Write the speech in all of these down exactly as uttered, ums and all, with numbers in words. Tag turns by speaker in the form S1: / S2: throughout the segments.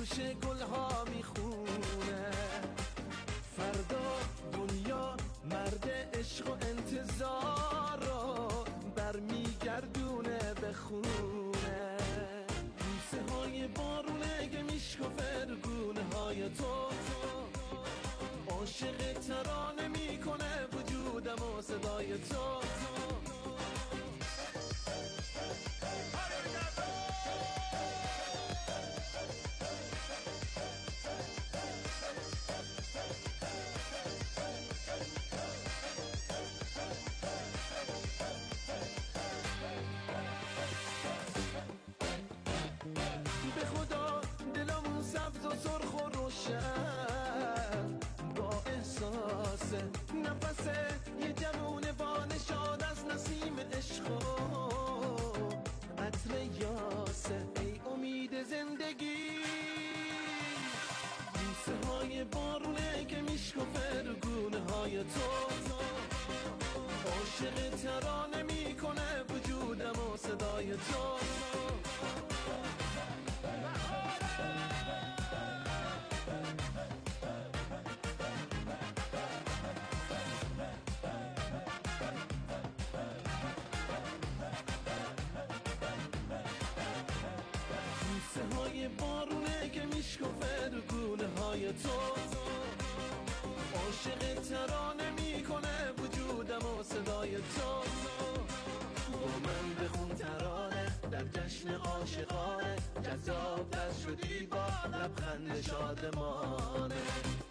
S1: گوشه گلها میخونه. فردا دنیا مرد عشق و انتظار رو برمیگردونه به خونه. بوسه های بارونه که میشکفه رو گونه های تو، عاشق ترانه میکنه وجودم و صدای تو. به خدا دلمون سبز و سرخ و روشن با احساس نفس یه جوون با نشاد از نسیم عشق و عطر یاسه، ای امید زندگی. بوسه های بارونه که میشکفه رو گونه های تو، عاشق ترانه میکنه وجودم و صدای تو. بوسه های بارونه که میشکفه رو گونه های تو، عاشق ترانه میکنه وجودم و صدای تو. با من بخون ترانه در جشن عاشقانه، جذاب در شدی با لبخند شادمانه.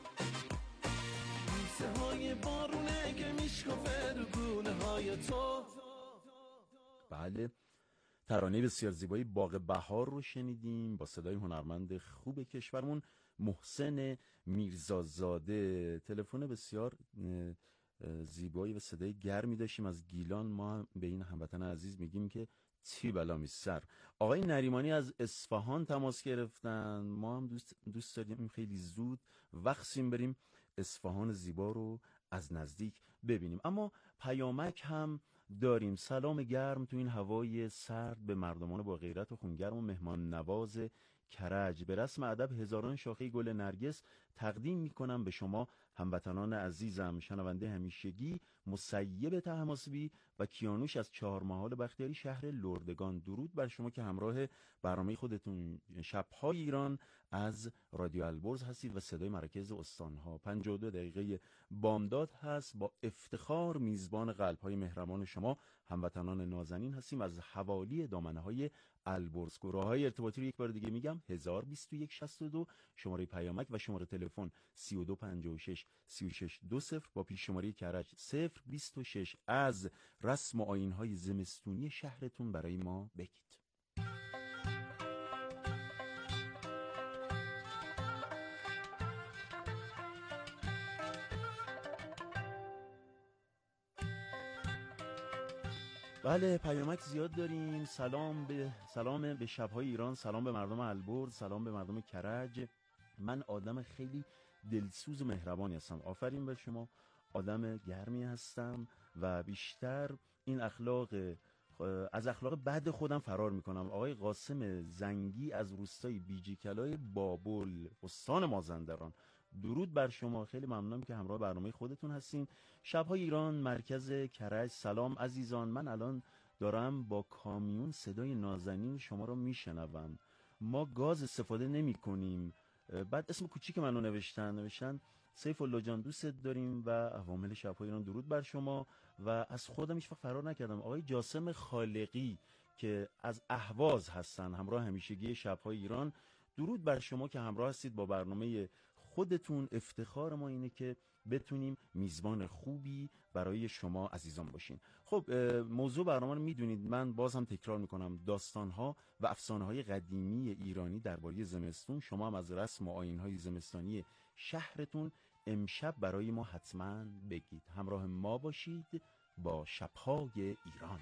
S1: بوسه های بارونه که میشکفه رو گونه های تو.
S2: بله، ترانه بسیار زیبایی باغ بهار رو شنیدیم با صدای هنرمند خوب کشورمون محسن میرزازاده. تلفن بسیار زیبایی و صدای گرمی داشتیم از گیلان. ما به این هموطن عزیز میگیم که تی بلا می سر. آقای نریمانی از اصفهان تماس گرفتن. ما هم دوست, دوست داریم خیلی زود وقتیم بریم اصفهان زیبا رو از نزدیک ببینیم. اما پیامک هم داریم. سلام گرم تو این هوای سرد به مردمان با غیرت و خونگرم و مهمان نواز کرج. به رسم ادب هزاران شاخه گل نرگس تقدیم میکنم به شما هموطنان عزیزم. شنونده همیشگی مسیب طهماسبی و کیانوش از چهارمحال بختیاری شهر لردگان. درود بر شما که همراه برنامه خودتون شب‌های ایران از رادیو البرز هستید و صدای مراکز استانها. پنجاه و دو دقیقه بامداد هست. با افتخار میزبان قلب‌های مهربان شما هموطنان نازنین هستیم از حوالی دامنه‌های البرز. گروه‌های ارتباطی رو یک بار دیگه میگم: هزار و بیست و یک شصت و دو شماره پیامک و شماره تلفن سی و دو پنجاه و شش سی و شش دو صفر با پیش شماره کرج صفر بیست و شش. از رسم و آیین‌های زمستونی شهرتون برای ما بگید. بله، پیامک زیاد داریم. سلام به سلام به شب‌های ایران، سلام به مردم البرز، سلام به مردم کرج. من آدم خیلی دلسوز و مهربانی هستم. آفرین به شما. آدم گرمی هستم و بیشتر این اخلاق از اخلاق بد خودم فرار میکنم. آقای قاسم زنگی از روستای بیجیکلای بابل استان مازندران. درود بر شما. خیلی ممنونم که همراه برنامه خودتون هستین. شب‌های ایران، مرکز کرج. سلام عزیزان. من الان دارم با کامیون صدای نازنین شما رو میشنوم. ما گاز استفاده نمی کنیم. بعد اسم کوچیک منو نوشتن نوشتن سیف الله جان دوستت داریم و عوامل شب‌های ایران. درود بر شما. و از خودم هیچ وقت فرار نکردم. آقای جاسم خالقی که از اهواز هستن، همراه همیشگی شب‌های ایران. درود بر شما که همراه هستید با برنامه خودتون. افتخار ما اینه که بتونیم میزبان خوبی برای شما عزیزان باشین. خب، موضوع برنامه رو میدونید. من باز هم تکرار میکنم: داستانها و افسانه‌های قدیمی ایرانی درباره زمستون. شما هم از رسم و آیین‌های زمستانی شهرتون امشب برای ما حتما بگید. همراه ما باشید با شب‌های ایران.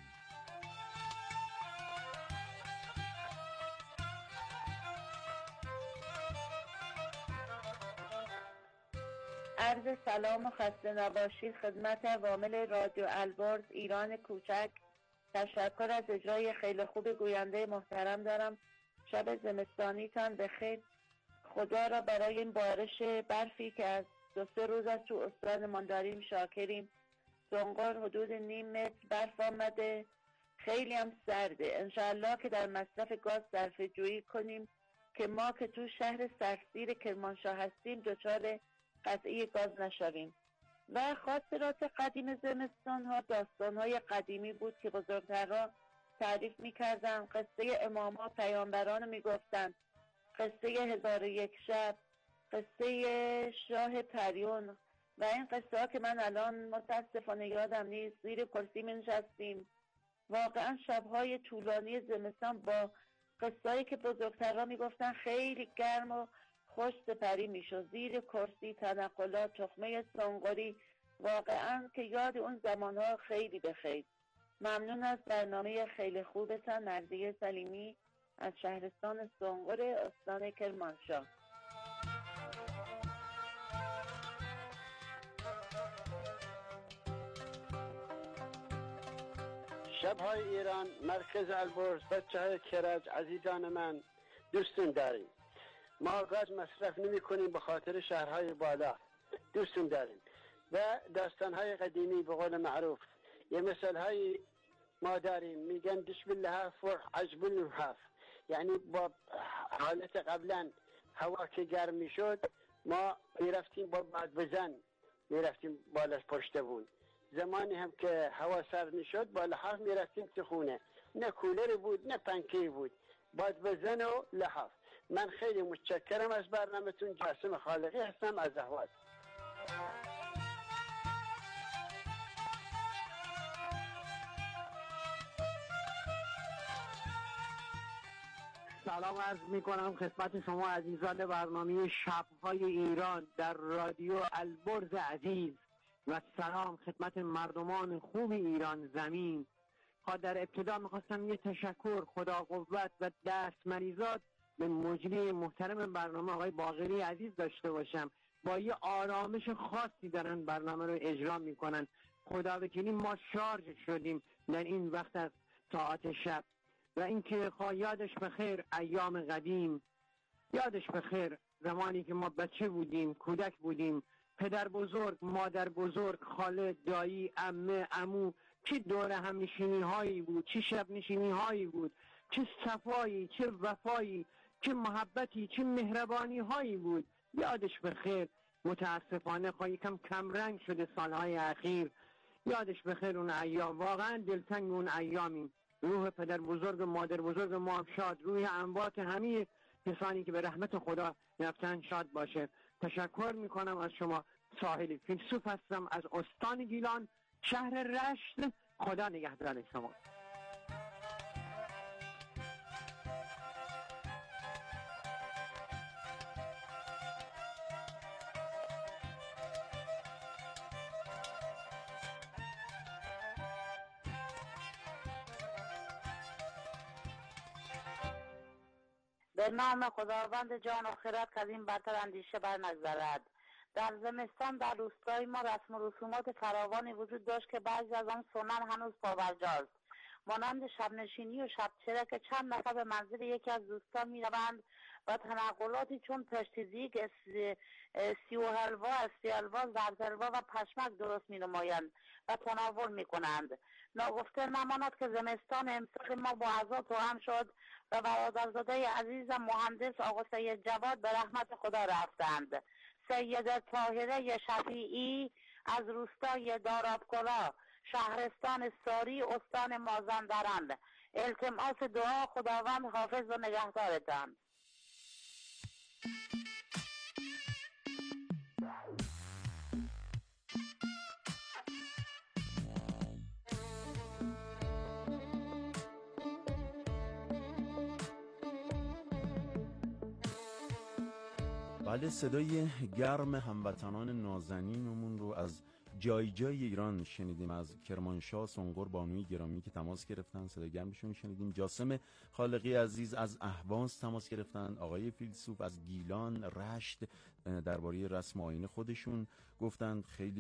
S3: عرض سلام و خسته نباشید خدمت عوامل رادیو البرز ایران کوچک. تشکر از اجرای خیلی خوب گوینده محترم دارم. شب زمستانیتان بخیر. خدا را برای این بارش برفی که از دو سه روز از تو استانمان داریم شاکریم. سنقر حدود نیم متر برف آمده، خیلی هم سرده. انشاءالله که در مصرف گاز صرفه جویی کنیم که ما که تو شهر سردسیر کرمانشاه هستیم دچار قطعی گاز نشویم. و خاطرات قدیم زمستان ها داستان های قدیمی بود که بزرگترها تعریف می کردن. قصه امام ها پیامبران رو می گفتن، قصه هزار و یک شب، قصه شاه پریون و این قصه ها که من الان متاسفانه یادم نیست. زیر کرسی می نشستیم، واقعا شبهای طولانی زمستان با قصه‌ای که بزرگترها میگفتن خیلی گرم و خوش سپری میشد. زیر کرسی، تنقلات، تخمه سنقری، واقعا که یاد اون زمانها خیلی بخیر. ممنون از برنامه خیلی خوبتان. مرضیه سلیمی از شهرستان سنقر استان کرمانشاه.
S4: شب‌های ایران، مرکز البرز، بچه های کرج، عزیزان من، دوستون داریم. ما گاز مصرف نمی کنیم به خاطر شهرهای بالا، دوستون داریم. و داستانهای قدیمی به قول معروف یه مثالهای ما داریم، میگن دش باللحاف و عجب اللحاف، یعنی با حالت قبلا هوا که گرم میشد ما میرفتیم با باد بزن میرفتیم بالا پشت بون. زمانی هم که هوا سرد میشد با لحاف میرفتیم تو خونه، نه کولر بود نه پنکه بود، باد بزن و لحاف. من خیلی متشکرم از برنامه‌تون. جاسم خالقی هستم از اهواز.
S5: سلام عرض می کنم خدمت شما عزیزان برنامه شب‌های ایران در رادیو البرز عزیز و سلام خدمت مردمان خوب ایران زمین. در ابتدا میخواستم یه تشکر خدا قوت و دست مریزات به مجری محترم برنامه آقای باقری عزیز داشته باشم. با یه آرامش خاصی دارن برنامه رو اجرا میکنن. خدا وکیلی ما شارژ شدیم در این وقت از ساعت شب. و اینکه یادش بخیر ایام قدیم، یادش بخیر زمانی که ما بچه بودیم، کودک بودیم، پدر بزرگ، مادر بزرگ، خاله، دایی، عمه، عمو، چه دور هم نشینی هایی بود، چه شب نشینی هایی بود، چه صفایی، چه وفایی، چه محبتی، چه مهربانی هایی بود. یادش بخیر. متاسفانه خواهی یکم کم رنگ شده سالهای اخیر. یادش بخیر اون ایام، واقعا دلتنگ اون ایامیم. روح پدر بزرگ و مادر بزرگ ما شاد، روح اموات همه کسانی که به رحمت خدا رفتن شاد باشه. تشکر میکنم از شما. ساحل فیلسوف هستم از استان گیلان، شهر رشت. خدا نگهدار شما.
S3: به نام خداوند جان و خرد که از این برتر اندیشه بر نگذرد. در زمستان در روستای ما رسم و رسومات فراوانی وجود داشت که بعضی از آن سنن هنوز پابرجاست، مانند شبنشینی و شبچره که چند نفر به منزل یکی از دوستان میروند و تنقلاتی چون پشت دیگ، سیو حلوا، استی حلوا، زرد حلوا و پشمک درست می نمایند و تناول می کنند. ناگفته نماند که زمستان امسال ما با عزا توأم شد و برادرزاده عزیزم مهندس آقا سید جواد به رحمت خدا رفتند. سید طاهره شفیعی از روستای دارابکلا، شهرستان ساری، استان مازندران. التماس دعا خداوند حافظ و نگهدارتان.
S2: بله، صدای گرم هموطنان نازنینمون رو از جای جای ایران شنیدیم. از کرمانشاه سنقر بانوی گرامی که تماس گرفتن، صدای گرمشون شنیدیم. جاسم خالقی عزیز از اهواز تماس گرفتن. آقای فیلسوف از گیلان، رشت، درباره رسم آیین خودشون گفتن. خیلی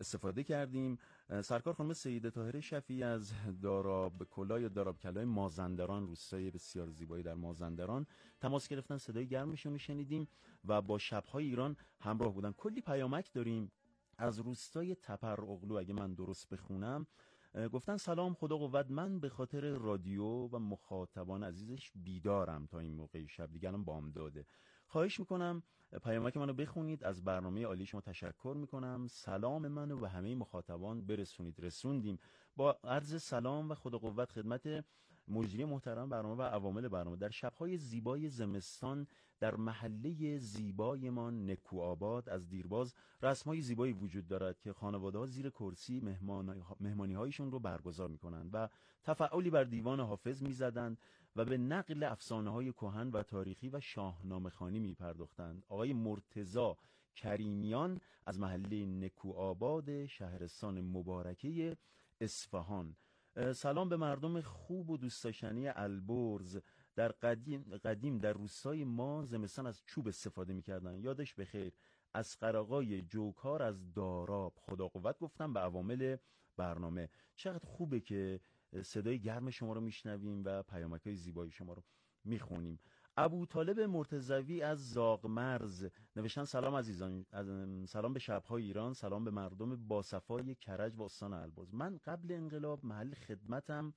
S2: استفاده کردیم. سرکار خانم سیده طاهره شفیعی از داراب کلا یا داراب کلای مازندران، روستای بسیار زیبایی در مازندران تماس گرفتن، صدای گرمشون رو شنیدیم و با شب‌های ایران همراه بودن. کلی پیامک داریم از روستای تپر اغلو، اگه من درست بخونم، گفتن سلام، خدا قوت، من به خاطر رادیو و مخاطبان عزیزش بیدارم تا این موقع شب، دیگه الان بامداده. خواهش میکنم پیامک منو بخونید، از برنامه عالی شما تشکر میکنم، سلام منو به همه مخاطبان برسونید. رسوندیم. با عرض سلام و خدا قوت خدمت مجری محترم برنامه و عوامل برنامه. در شبهای زیبای زمستان در محله زیبایمان نکوآباد از دیرباز رسم‌های زیبایی وجود دارد که خانواده‌ها زیر کرسی مهمانی هایشون رو برگزار می‌کنند و تفعالی بر دیوان حافظ می‌زدند و به نقل افسانه‌های کهن و تاریخی و شاهنامه‌خوانی می‌پرداختند. آقای مرتضی کریمیان از محله نکوآباد شهرستان مبارکه اصفهان. سلام به مردم خوب و دوست داشتنی البرز. در قدیم, قدیم در روستای ما زمستان از چوب استفاده می‌کردن. یادش بخیر. اصغر آقای جوکار از داراب. خدا قوت گفتم به عوامل برنامه. چقدر خوبه که صدای گرم شما رو میشنویم و پیامک‌های زیبای شما رو میخونیم. ابو طالب مرتضوی از زاغمرز نوشتن سلام عزیزان، سلام به شب‌های ایران، سلام به مردم باصفای کرج و استان البرز. من قبل انقلاب محل خدمتم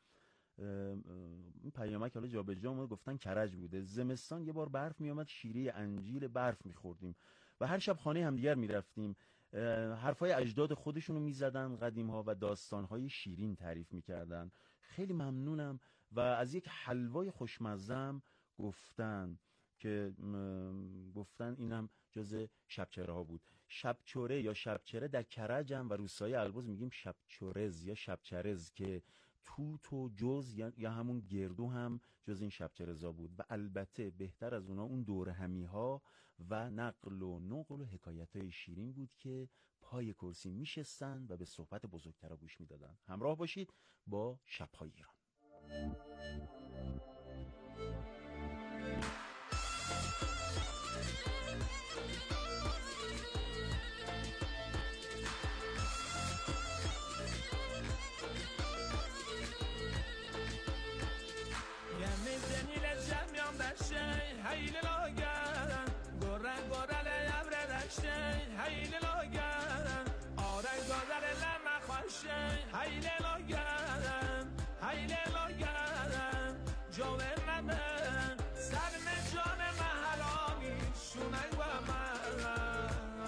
S2: این پیامک حالا جابجا اومد، گفتن کرج بوده. زمستان یه بار برف می اومد، شیره انجیل برف می‌خوردیم و هر شب خانه همدیگر می‌رفتیم. حرفای اجداد خودشونو می‌زدن قدیم‌ها و داستان‌های شیرین تعریف می‌کردن. خیلی ممنونم. و از یک حلوای خوشمزه گفتن که گفتن اینم جز شبچره ها بود. شبچره یا شبچره در کرج هم و روستای البرز میگیم شبچرز یا شبچرز که توت و جز یا همون گردو هم جز این شبچرزا بود. و البته بهتر از اونا اون دور همی ها و نقل و نقل و حکایت های شیرین بود که پای کرسی میشستن و به صحبت بزرگترا گوش میدادن. همراه باشید با شب‌های ایران.
S1: هیل لاگرن گره گره لیبره دشته هیل لاگرن آره گذر لمه خوشه هیل لاگرن هیل لاگرن جوه مبن سرم جان محلامی شونه و من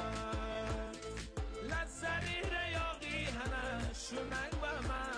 S1: لسری ریاقی هنه شونه و من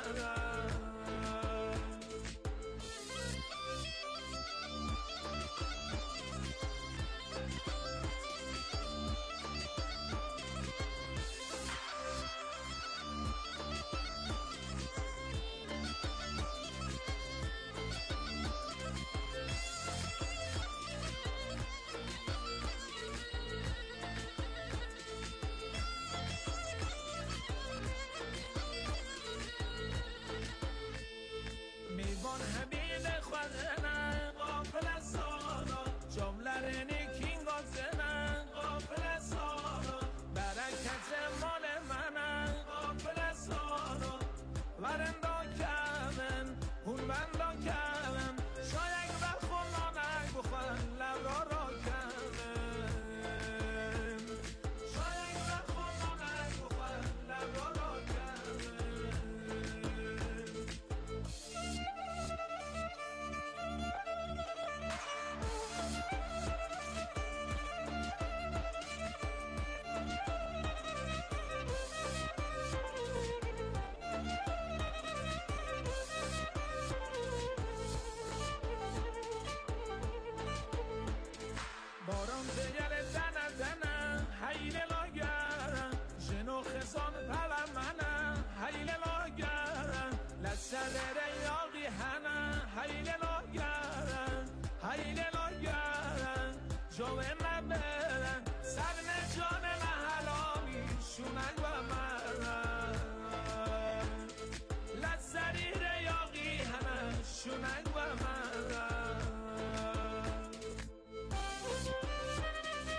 S1: باران دیگر دنه دنه هیل لاگرن جنو خزان پلا منه هیل لاگرن لسر ریاقی هنه هیل لاگرن هیل لاگرن جوه مبرن سرم جان محلامی شونه و من لسری ریاقی هنه شونه و من.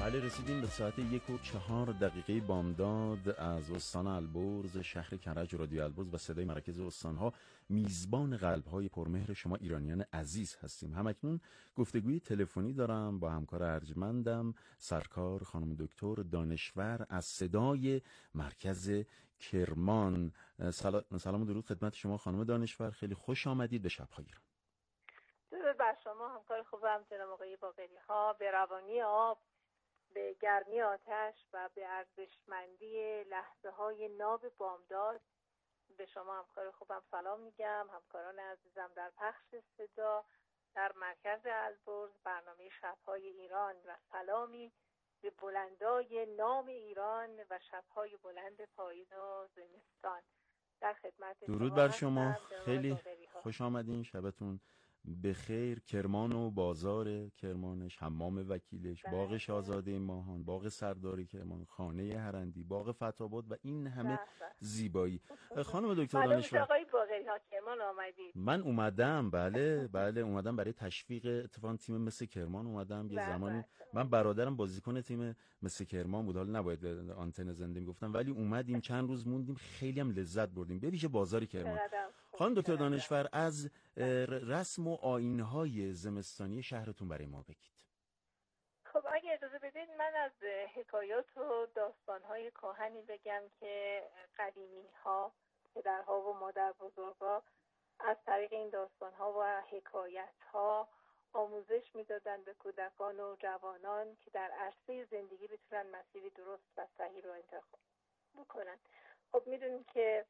S2: بله، رسیدیم به ساعت یک و چهار دقیقه بامداد از استان البرز، شهر کرج. رادیو البرز و صدای مرکز استانها میزبان قلب‌های پرمهر شما ایرانیان عزیز هستیم. همکنون گفتگوی تلفنی دارم با همکار ارجمندم سرکار خانم دکتر دانشور از صدای مرکز کرمان. سلام و درود خدمت شما خانم دانشور، خیلی خوش آمدید به شب‌های ایران.
S6: درود بر شما همکار خوبم جناب آقای باقری ها. به روانی آب، به گرمی آتش و به ارزشمندی لحظه های ناب بامداد به شما همکار خوبم سلام میگم. همکاران عزیزم در پخش صدا در مرکز البرز، برنامه شب‌های ایران، و سلامی به بلندای نام ایران و شب‌های بلند پاییز و زمستان در خدمت شما.
S2: درود بر شما، خیلی خوش آمدین، شبتون بخیر. کرمان و بازار کرمانش، حمام وکیلش، باغ شاهزاده ماهان، باغ سردار کرمان، خانه هرندی، باغ فتاباد و این همه زیبایی. خانم دکتر دانشور،
S6: آقای باقری ها کرمان آمدید؟
S2: من اومدم، بله بله اومدم برای تشویق اتفاقا تیم مثل کرمان اومدم. یه زمانی من برادرم بازیکن تیم مثل کرمان بود، حالا نباید آنتن زنده میگفتم، ولی اومدیم چند روز موندیم، خیلی هم لذت بردیم، به ویژه بازار کرمان. خانم دکتر دانشور، از رسم و آیین‌های زمستانی شهرتون برای ما بگید.
S6: خب اگه اجازه بدید من از حکایات و داستان‌های کهنی بگم که قدیمی‌ها، پدرها و مادر بزرگا از طریق این داستان‌ها و حکایت‌ها آموزش می‌دادن به کودکان و جوانان که در عرصه زندگی بتونن مسیری درست و صحیح رو انتخاب بکنن. خب می‌دونیم که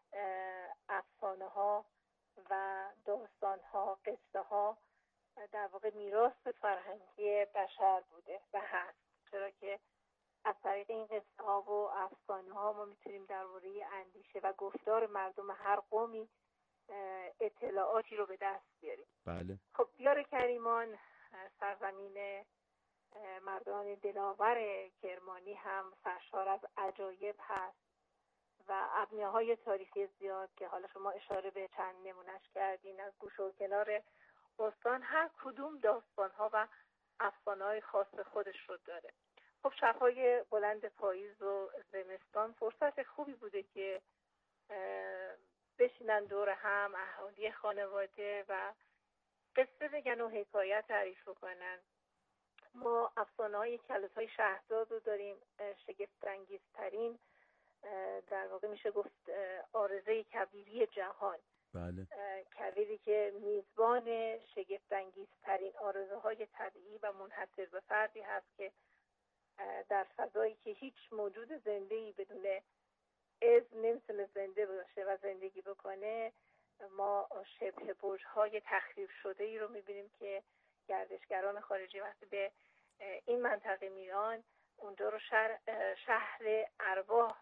S6: افسانه‌ها و داستان‌ها، قصه‌ها در واقع میراث فرهنگی بشر بوده و هست، چرا که از طریق این قصه‌ها و افسانه‌ها ما میتونیم درباره اندیشه و گفتار مردم هر قومی اطلاعاتی رو به دست بیاریم.
S2: بله. خب
S6: دیار کریمان، سرزمین مردان دلاور کرمانی، هم سرشار از عجایب هست و ابنیه‌های تاریخی زیاد که حالا شما اشاره به چند نمونش کردین از گوشه و کنار استان. هر کدوم داستان‌ها و افسانه‌های خاص خودش رو داره. خب شب‌های بلند پاییز و زمستان فرصت خوبی بوده که بشینن دور هم اهالی خانواده و قصه بگن و حکایت تعریف کنن. ما افسانه‌های کلوت‌های شهرزاد رو داریم، شگفت‌انگیزترین در واقع میشه گفت آرزه کویری جهان.
S2: بله.
S6: کویری که میزبان شگفت‌انگیزترین آرزوهای طبیعی و منحصر به فردی هست که در فضایی که هیچ موجود زنده‌ای بدون اذن نمیتونه زنده باشه و زندگی بکنه، ما شبه برج‌های تخریب شده‌ای رو میبینیم که گردشگران خارجی وقتی به این منطقه میان اونجا رو شهر, شهر ارواح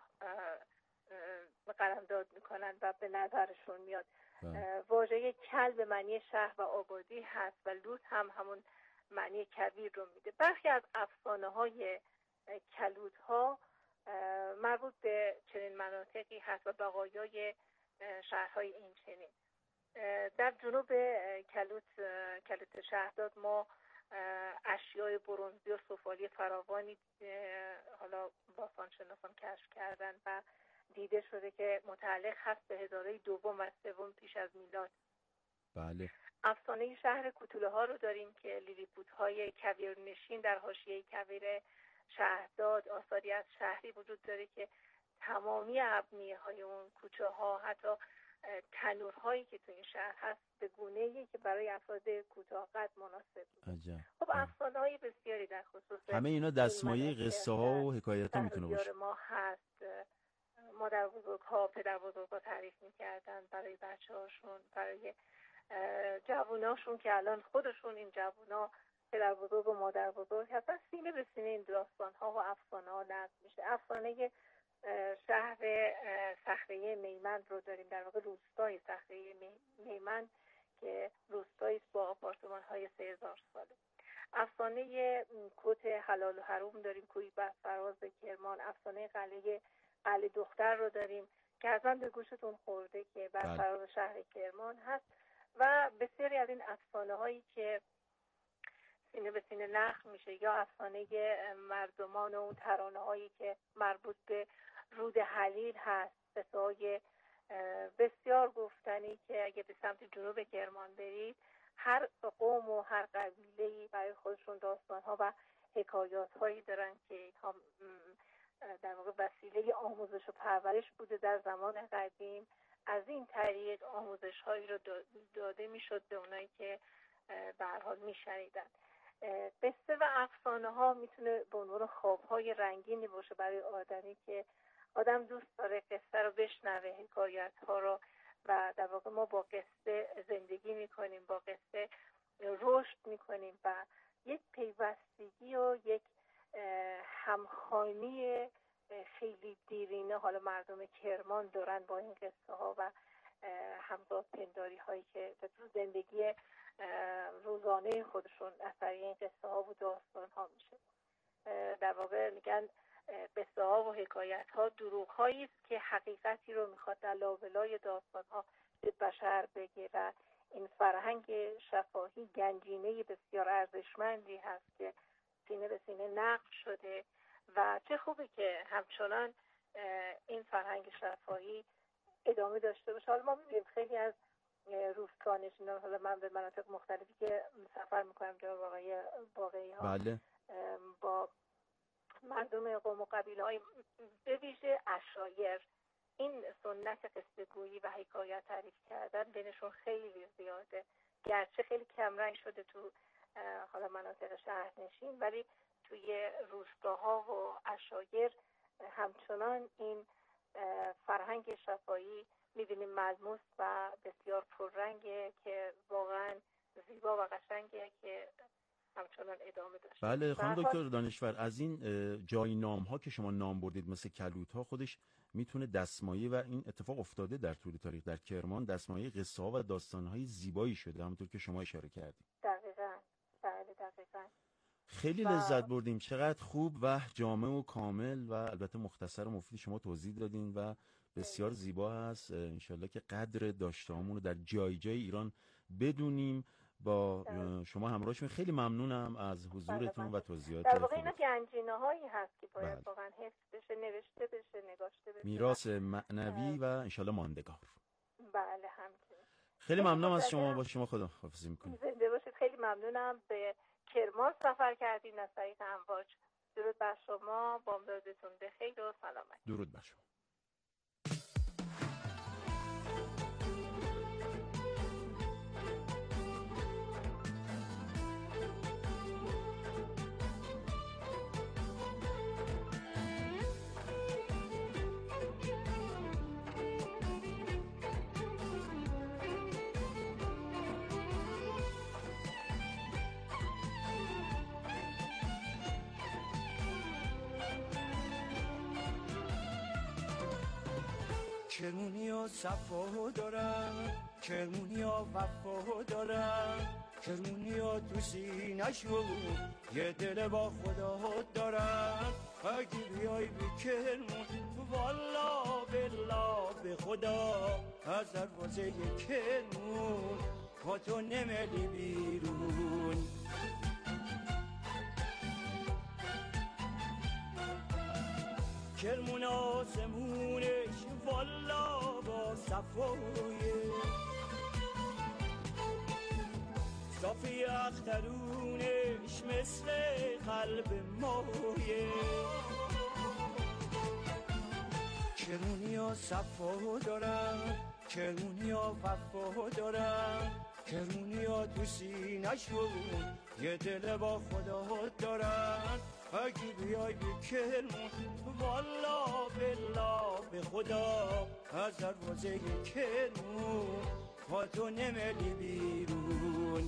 S6: قلمداد میکنن و به نظرشون میاد. واژه کل به معنی شهر و آبادی هست و لوط هم همون معنی کویر رو میده. برخی از افسانه های کلوت ها مربوط به چنین مناطقی هست و بقایای شهرهای این چنین. در جنوب کلوت کلوت شهرداد ما اشیاء برنزی و سفالی فراوانی حالا باستانشناسان کشف کردن و دیده شده که متعلق هست به هزاره دوم و سوم پیش از میلاد.
S2: بله.
S6: افسانه شهر کوتوله ها رو داریم که لیلیپوت های کویر نشین در حاشیه کویر شهرداد. آثاری از شهری وجود داره که تمامی ابنیه های اون کوچه ها، حتی تنورهایی که تو این شهر هست، به گونه‌ای که برای افراد کوتاه قد مناسب بود. خب افسانه های بسیاری در خصوص
S2: همه اینا دستمایه قصه ها و حکایت ها میتونه باشه.
S6: ما هست. مادر بزرگ ها، پدر بزرگ ها تعریف میکردن برای بچه هاشون، برای جووناشون که الان خودشون این جوونا پدر بزرگ و مادر بزرگ هستن. سینه به سینه این داستان ها و افسانه ها نقل میشه. افسانه شهر صخره میمن رو داریم، در واقع روستای صخره میمن که روستایی با آپارتمان های سه هزار ساله. افسانه کوت حلال و حروم داریم، کوی بر فراز کرمان. افسانه قلعه قلعه دختر رو داریم که حتما به گوشتون خورده که بر فراز شهر کرمان هست و بسیاری از این افسانه هایی که سینه به سینه نقل میشه، یا افسانه مردمان و اون ترانه هایی که مربوط به رود حلیل هست، قصه‌های بسیار گفتنی که اگه به سمت جنوب کرمان برید هر قوم و هر قبیله‌ای برای خودشون داستان‌ها و حکایات‌هایی دارن که هم در واقع وسیله آموزش و پرورش بوده در زمان قدیم. از این طریق آموزش‌هایی رو داده میشد به اونایی که به هر حال میشنیدن. قصه و افسانه ها میتونه به عنوان خواب‌های رنگینی باشه برای آدمی که آدم دوست داره قصه رو بشنوه، حکایت‌ها رو، و در واقع ما با قصه زندگی میکنیم، با قصه رشد میکنیم و یک پیوستگی و یک همخوانی خیلی دیرینه حالا مردم کرمان دارن با این قصه ها و همزاد پنداری هایی که تو زندگی روزانه خودشون اثری این قصه ها و داستان ها میشه. در واقع میگن قصه ها و حکایت ها دروغ هایی است که حقیقتی رو میخواد در لابلای داستان ها به بشر بگه و این فرهنگ شفاهی گنجینه بسیار ارزشمندی هست که سینه به سینه نقل شده و چه خوبه که همچنان این فرهنگ شفاهی ادامه داشته باشه. حالا ما می‌بینیم خیلی از روستانشینان، حالا من به مناطق مختلفی که سفر میکنم جناب آقای باقی ها،
S2: بله.
S6: با مردم قوم و قبیله های به ویژه عشایر این سنت قصه گویی و حکایت تعریف کردن بینشون خیلی زیاده، گرچه خیلی کمرنگ شده تو حالا مناطق شهرنشین، ولی توی روستاها و عشایر همچنان این فرهنگ شفاهی می‌بینیم ملموس و بسیار پررنگه که واقعا زیبا و قشنگه که همچنان ادامه داشته.
S2: بله خانم دکتر دانشور، از این جای نام ها که شما نام بردید مثل کلوت ها خودش میتونه دستمایه، و این اتفاق افتاده در طول تاریخ در کرمان، دستمایه قصه ها و داستان های زیبایی شده، همونطور که شما اشاره کردید.
S6: دقیقاً. بله دقیقاً.
S2: خیلی لذت بردیم، چقدر خوب و جامع و کامل و البته مختصر و مفید شما توضیح دادین و بسیار زیبا هست. انشالله که قدر داشته‌هامون رو در جای جای ایران بدونیم. با شما همراه شدیم، خیلی ممنونم از حضورتون و توضیحات
S6: در واقع اینا گنجینه هایی هست که باید واقعا حفظ بشه، نوشته بشه، نگاشته بشه،
S2: میراث معنوی و انشالله ماندگار.
S6: بله همچنین.
S2: خیلی ممنونم از شما، با شما خداحافظی میکنم.
S6: زنده باشید. خیلی ممنونم. به کرمان سفر کردین از طریق امواج. درود بر شما، بامدادتون بخیر و سلامت.
S2: درود بر شما.
S1: کرمونیا صفا دارم، کرمونیا وفا دارم، کرمونیا تو سینه‌شو یه دل با خدا دارم. اگه بیای بی کرمون والا بالله به خدا از دروازه کرمون با تو نمیری بیرون. کرمون آسمونش والا با صفایه، صافی اخترونش مثل قلب مایه. کرمونیا صفا دارم، کرمونیا وفا دارم، کرمونیا تو سینه‌شون یه دل با خدا دارن. اگه بیای بی کرمون والا بالله به خدا از دروازه کرمون با تو نمیری بیرون.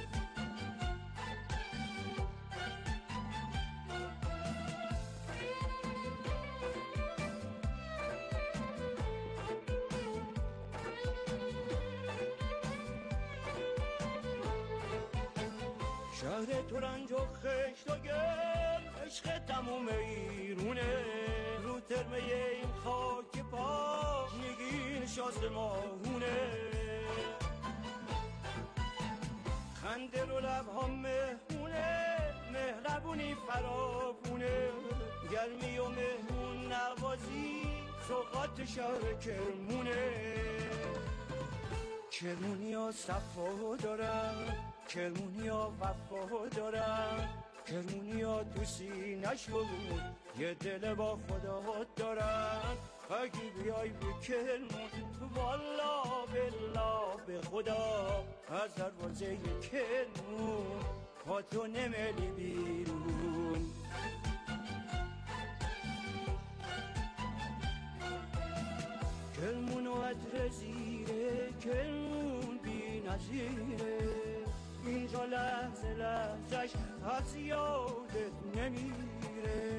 S1: شهر ترنج و خشت و گل عشق تموم ایرونه، رو ترمه این خاک پا نگین شاست ماهونه. خنده رو لبها مهمونه
S7: کنه، مهربونی فراوونه، گرمی و مهمون نوازی سوقات شهر کرمونه. کرمونی ها صفا دارن، کرمونی ها وفا دارن، کرمونی ها تو سینه‌شون یه دل با خدا دارن. اگه بیای به کرمون والا بالله به خدا، از دروازه کرمون با تو نمیلی بیرون. کرمون و عطر زیره، کرمون بی نظیره، اینجا لحظه لحظش از یادت نمیره.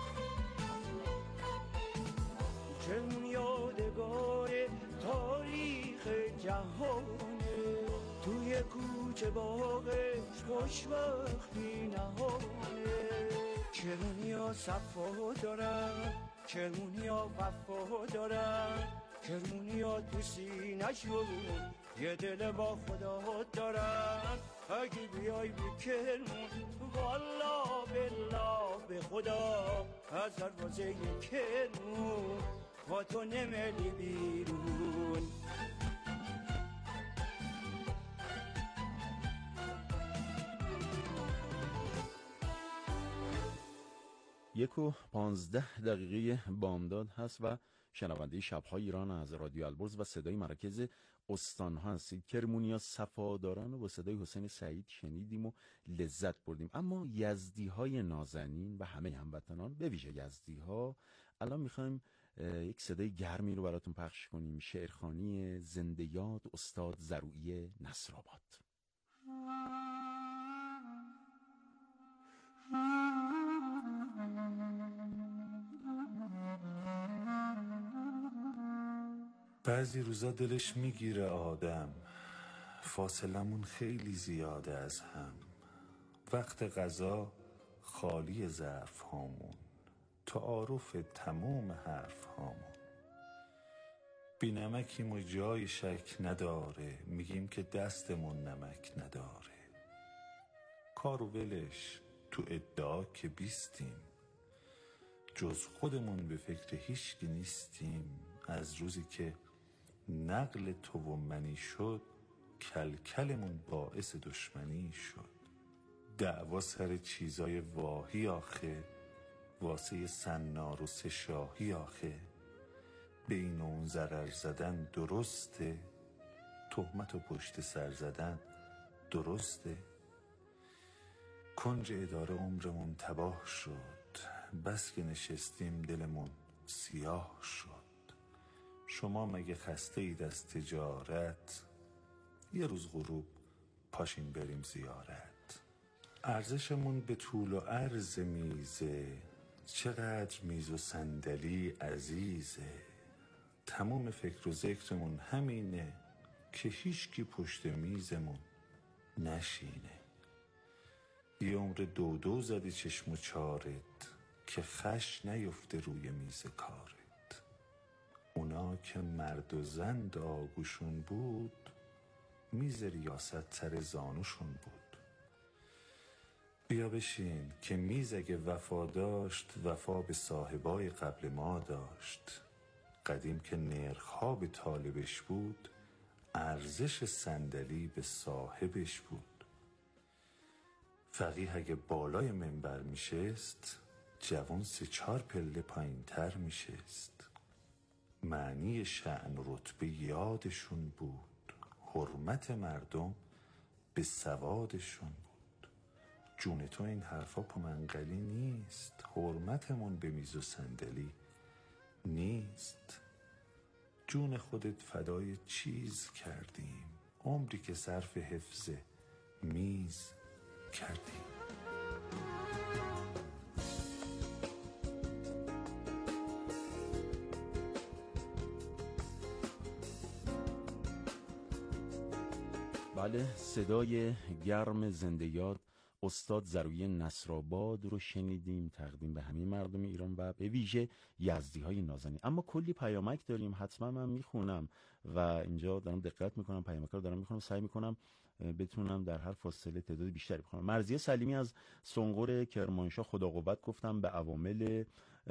S7: کرمون یادگار تاریخ جهانه، توی کوچه باغش خوشبختی نهانه. کرمونی ها صفا دارن، کرمونی ها وفا دارن، کرمونی ها تو سینه‌شون یه دل با خدا دارن. اگه بیای به کرمون والا بالله به خدا، از دروازه کرمون با تو نمیلی بیرون.
S2: یک و پانزده دقیقه بامداد هست و شنونده شب‌های ایران از رادیو البرز و صدای مراکز استان‌ها هستید. کرمونیا صفاداران و با صدای حسین سعید شنیدیم و لذت بردیم. اما یزدی‌های نازنین و همه هموطنان، به ویژه یزدی‌ها، الان می‌خوایم یک صدای گرمی رو براتون پخش کنیم. شعرخوانی زنده یاد استاد زرویی نصرآباد.
S8: بعضی روزا دلش میگیره آدم، فاصلمون خیلی زیاده از هم. وقت غذا خالی ظرف هامون، تعارف تموم حرف هامون. بی نمکیم و جای شک نداره، میگیم که دستمون نمک نداره. کارو ولش، تو ادعا که بیستیم، جز خودمون به فکر هیچکی نیستیم. از روزی که نقل تو و منی شد، کلکلمون باعث دشمنی شد. دعوا سر چیزای واهی آخه، واسه سنار و سه شاهی آخه. به این و اون ضرر زدن درسته، تهمت و پشت سر زدن درسته. کنج اداره عمرمون تباه شد، بس که نشستیم دلمون سیاه شد. شما مگه خسته اید از تجارت؟ یه روز غروب پاشین بریم زیارت. ارزشمون به طول و عرض میزه، چقدر میز و صندلی عزیزه. تمام فکر و ذکرمون همینه، که هیچکی پشت میزمون نشینه. یه عمر دو دو زدی چشم و چارت، که خش نیفته روی میز کارت. اونا که مرد و زن داغوشون بود، میز ریاست سر زانوشون بود. بیا بشین که میز اگه وفا داشت، وفا به صاحبای قبل ما داشت. قدیم که نرخ‌ها به طالبش بود، ارزش صندلی به صاحبش بود. فقیه اگه بالای منبر میشست، جوان سه چهار پله پایین تر میشست. معنی شأن و رتبه یادشون بود، حرمت مردم به سوادشون بود. جون تو این حرفا پمنقلی نیست، حرمتمون به میز و صندلی نیست. جون خودت فدای چیز کردیم، عمری که صرف حفظ میز کردیم.
S2: بله، صدای گرم زنده یاد استاد زرویی نصرآباد رو شنیدیم، تقدیم به همه مردم ایران و به ویژه یزدی‌های نازنین. اما کلی پیامک داریم، حتما من میخونم. و اینجا دارم دقت میکنم، پیامک رو دارم میخونم، سعی میکنم بتونم در هر فاصله تعداد بیشتری بخونم. مرضیه سلیمی از سنقر کرمانشاه خدا قوت گفتم به عوامل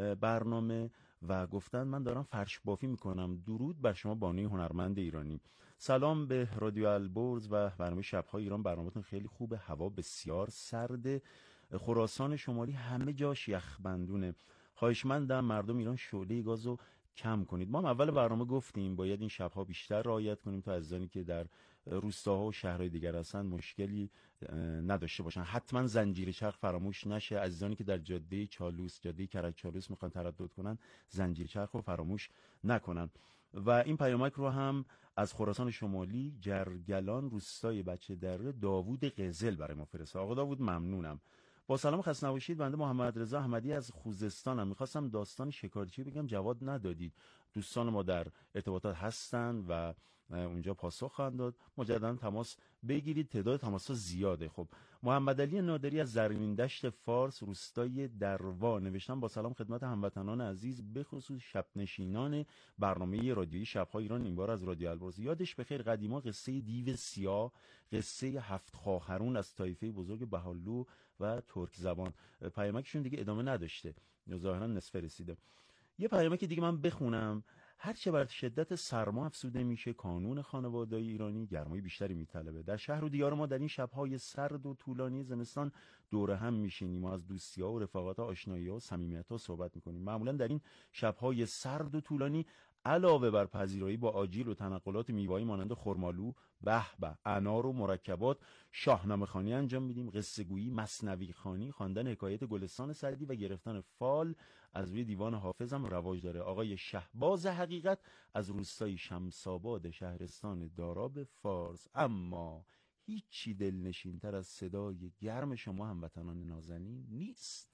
S2: برنامه و گفتن من دارم فرش بافی میکنم. درود بر شما بانوی هنرمند ایرانی. سلام به رادیو البرز و برنامه شب‌های ایران. برنامه‌تون خیلی خوبه، هوا بسیار سرده، خراسان شمالی همه جاش یخبندونه. خواهشمندم مردم ایران شعله گازو کم کنید. ما هم اول برنامه گفتیم باید این شب‌ها بیشتر رعایت کنیم تا عزیزانی که در روستاها و شهرهای دیگر هستن مشکلی نداشته باشن. حتما زنجیره چرخ فراموش نشه. عزیزانی که در جاده چالوس، جاده کرج چالوس میخوان تردد کنن، زنجیره چرخ رو فراموش نکنن. و این پیامک رو هم از خراسان شمالی جرگلان روستای بچه دره داوود قزل برای ما فرستاد. آقا داوود ممنونم. با سلام خسته نباشید. بنده محمد رضا احمدی از خوزستانم. میخواستم داستان شکارچی بگم، جواد ندادید. دوستان ما در ارتباطات هستن و اونجا پاسخ خواهند داد. مجددا تماس بگیرید، تعداد تماس‌ها زیاده. خب محمد علی نادری از زرین دشت فارس روستای دروا نوشتم با سلام خدمت هموطنان عزیز، به خصوص شب نشینان برنامه رادیویی شب‌های ایران، این بار از رادیو البرز. یادش بخیر قدیما قصه دیو سیاه، قصه هفت خواهرون از طایفه بزرگ بهالو و ترک زبان. پیامکشون دیگه ادامه نداشته، ظاهرا نصف رسیده. یه پیامک دیگه من بخونم. هرچه بر شدت سرما افزوده میشه، کانون خانواده‌ای ایرانی گرمای بیشتری میطلبه. در شهر و دیار ما در این شب‌های سرد و طولانی زمستان دور هم میشینیم و از دوستی‌ها و رفاقت‌ها، آشنایی‌ها و صمیمیت‌ها صحبت می‌کنیم. معمولاً در این شب‌های سرد و طولانی علاوه بر پذیرایی با آجیل و تنقلات میوه‌ای مانند خرمالو، به به، انار و مرکبات، شاهنامه خوانی انجام میدیم، قصه گویی، مثنوی خوانی، خواندن حکایت گلستان سعدی و گرفتن فال از روی دیوان حافظ هم رواج داره. آقای شهباز حقیقت از روستای شمساباد شهرستان داراب فارس. اما هیچی دلنشین‌تر از صدای گرم شما هموطنان نازنین نیست.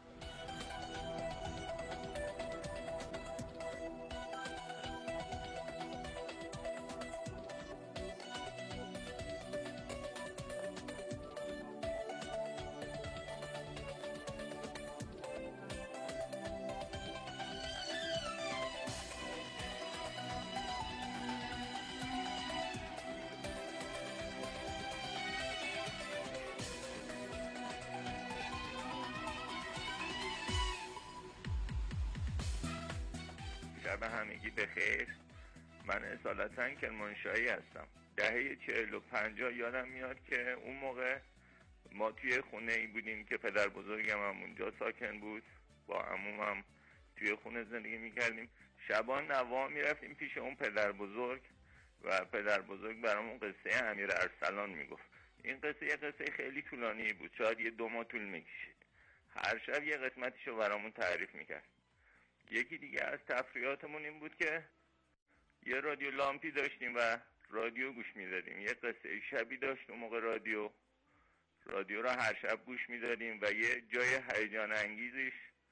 S9: شب همگی بخیر. من اصالتا کرمانشاهی هستم. دهه چهل و پنجاه یادم میاد که اون موقع ما توی خونه ای بودیم که پدر بزرگم هم اونجا ساکن بود، با عمومم توی خونه زندگی میکردیم. شبان نوا میرفتیم پیش اون پدر بزرگ و پدر بزرگ برامون قصه امیر ارسلان میگفت. این قصه یه قصه خیلی طولانی بود، شاید یه دو ماه طول میکشید. هر شب یه قسمتیشو برامون تعریف میکرد. یکی دیگه از تفریحاتمون این بود که یه رادیو لامپی داشتیم و رادیو گوش میدادیم. یه قصه شبی داشت اون موقع رادیو رادیو را هر شب گوش میدادیم و یه جای هیجان انگیزش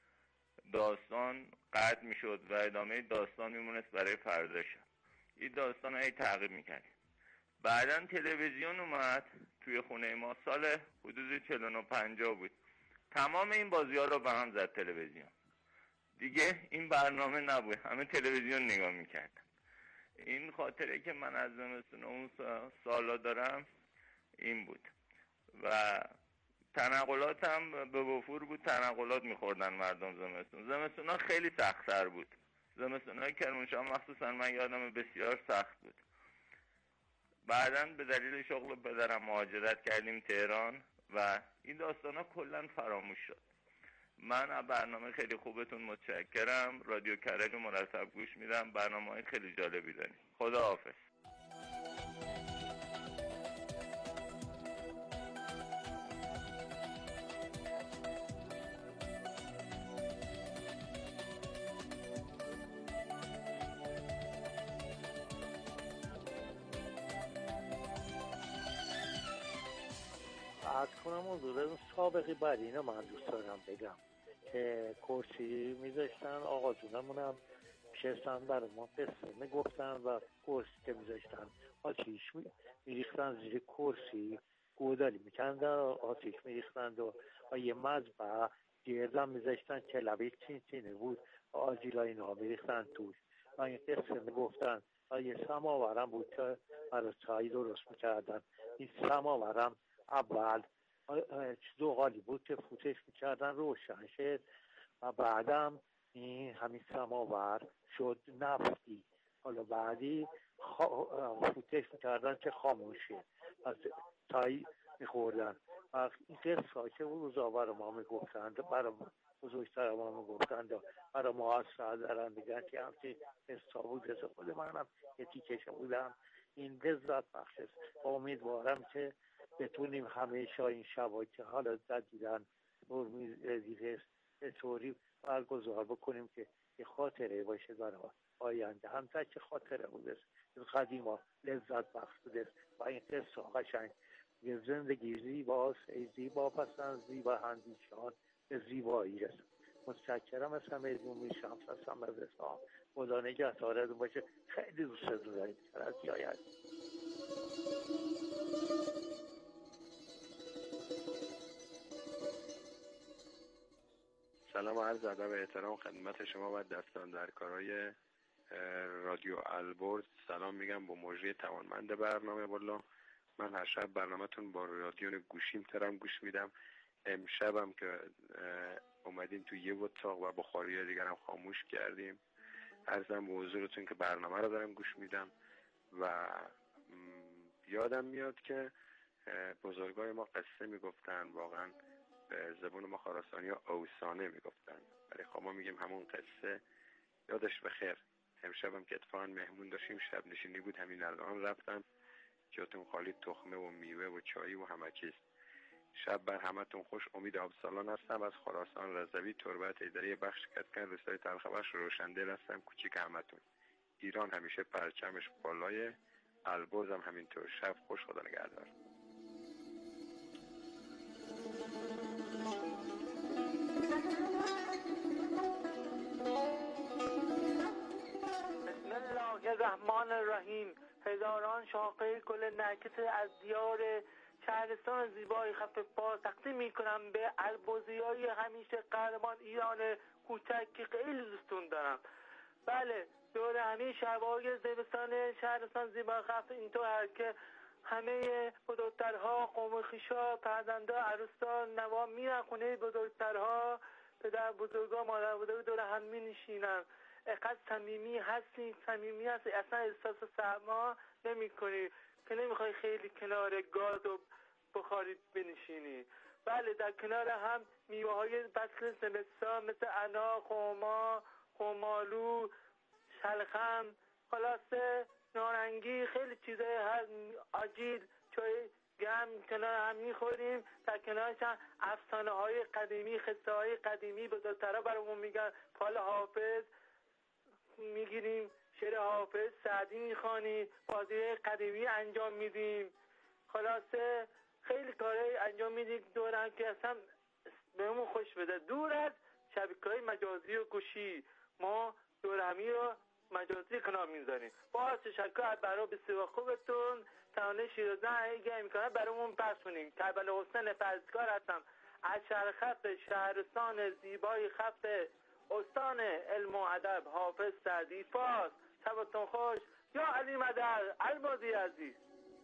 S9: داستان قطع میشد و ادامه داستان میمونست برای فردا شب. این داستان هی تعقیب میکردیم. بعدن تلویزیون اومد توی خونه ما، سال حدود چهل و نه پنجاه بود. تمام این بازی ها رو به هم زد تلویزیون. دیگه این برنامه نبود، همه تلویزیون نگاه میکردن. این خاطره که من از زمستون اون سالا دارم این بود. و تنقلات هم به وفور بود، تنقلات میخوردن مردم زمستون. زمستون ها خیلی سخت‌تر بود. زمستون های کرمانشاه مخصوصا من یادم بسیار سخت بود. بعداً به دلیل شغل پدرم مهاجرت کردیم تهران و این داستان ها کلن فراموش شد. من از برنامه خیلی خوبتون متشکرم. رادیو کرج رو مرتب گوش میدم، برنامه های خیلی جالبی داریم. خدا حافظ.
S10: عرض کنم حضور سابقی بعد اینو من دوست دارم بگم که کرسی میذاشتن، آقا جونمونم میشستن برای ما قصه میگفتن و کرسی که میذاشتن آتیش میریختن زیر کرسی، گودالی میکندن آتیش میریختن و یه مذبح گردم میذاشتن که لبه چین چینه بود، آجیلا اینها میریختن توش و این قصه میگفتن و یه سماورم بود که برای چای درست میکردن. این سماورم اول زغالی بود که فوتش میکردن روشن شد و بعدم این همین سماور شد نفتی. حالا بعدی فوتش میکردن که خاموش شد از چای میخوردن. و این قصه که روزا ما میگفتند، برای بزرگتر ما میگفتند، برای ما اصلا دارن میگن که همچه قصه بود. از خود منم یه تیکشه بودم. این لذت بخش است. امیدوارم که بتونیم همیشه این شبایی که حالا زدیدن نورمیزی به طوری برگزار بکنیم که یه خاطره باشه برای آینده. همتا که خاطره بود است، قدیما لذت بخش بود است و این قصه قشنگ یه زندگی زیباست، ای زیبا پسند زیبا اندیشان به زیبایی رسد. متشکرم از همه دومی شمس هستم از اسلام. خدا نگهدارتون باشه. خیلی دوست دارید از جایت.
S11: سلام و عرض ادب و احترام خدمت شما و دستان در کارهای رادیو البرز. سلام میگم با مجری توانمند برنامه. والا من هر شب برنامه‌تون با رادیو گوشیم ترم گوش میدم. امشبم که اومدیم تو یه اتاق و بخاری دیگر هم خاموش کردیم. عرضم به حضورتون که برنامه رو دارم گوش میدم و یادم میاد که بزرگای ما قصه میگفتن، واقعا به زبان ما خراسانی ها اوسانه میگفتن، ولی خب ما میگیم همون قصه. یادش بخیر. امشبم که اتفاقا مهمون داشتیم، شب نشینی بود، همین الان رفتم، جاتون خالی تخمه و میوه و چایی و همه چیز. شب بر همتون خوش. امید آبسالان هستم از خراسان رضوی، تربت اداره بخش کتکن رسای تلخبش روشندل هستم، کوچیک همتون. ایران همیشه پرچمش بالای، البرز هم همینطور. شب خوش، خدا نگهدار.
S12: بسم الله الرحمن الرحیم. هزاران شاخه گل نرگس از دیار شهرستان زیبای خفه پاس تقدیم میکنم به البرزیای همیشه قهرمان ایران کوچک که خیلی دوستون دارم. بله، دور همین شبای زمستان شهرستان زیبای خفه اینطور هست که همه بزرگترها، قوم خویشا، فرزندا، عروسا، نوا میرن خونه بزرگترها، پدر بزرگا، مادر بزرگ دور هم می نشینن. اقدر صمیمی هستی، صمیمی هستی، اصلا احساس سرما نمی کنی که نمیخوای خیلی کنار گاز و بخاری بنشینی. بله، در کنار هم میوه های فصل زمستان مثل انا، خرما، خرمالو، شلخم، خلاصه نارنگی، خیلی چیزای هست، آجیل، چای گرم کنار هم میخوریم. در کنارش هم افسانه های قدیمی، قصه های قدیمی بزرگترها برامون میگن. فال حافظ میگیریم، شعر حافظ سعدی میخوانیم، بازی قدیمی انجام میدیم. خلاصه خیلی کارهای انجام میدیم دورم که اصلا بهمون خوش بده. دور از شبکه‌های مجازی و گوشی ما دور همی رو مجازی کنار میذاریم. با تشکر برای بسیار خوبتون. ترانه شیرازه اگه میکنه برامون پس کنیم. کربلا حسین فرزگار هستم از شهر خفت، شهرستان زیبای خفت، استان علم و ادب حافظ سعدی فاس. شبتون خوش. یا علی مدر البازی عزیز.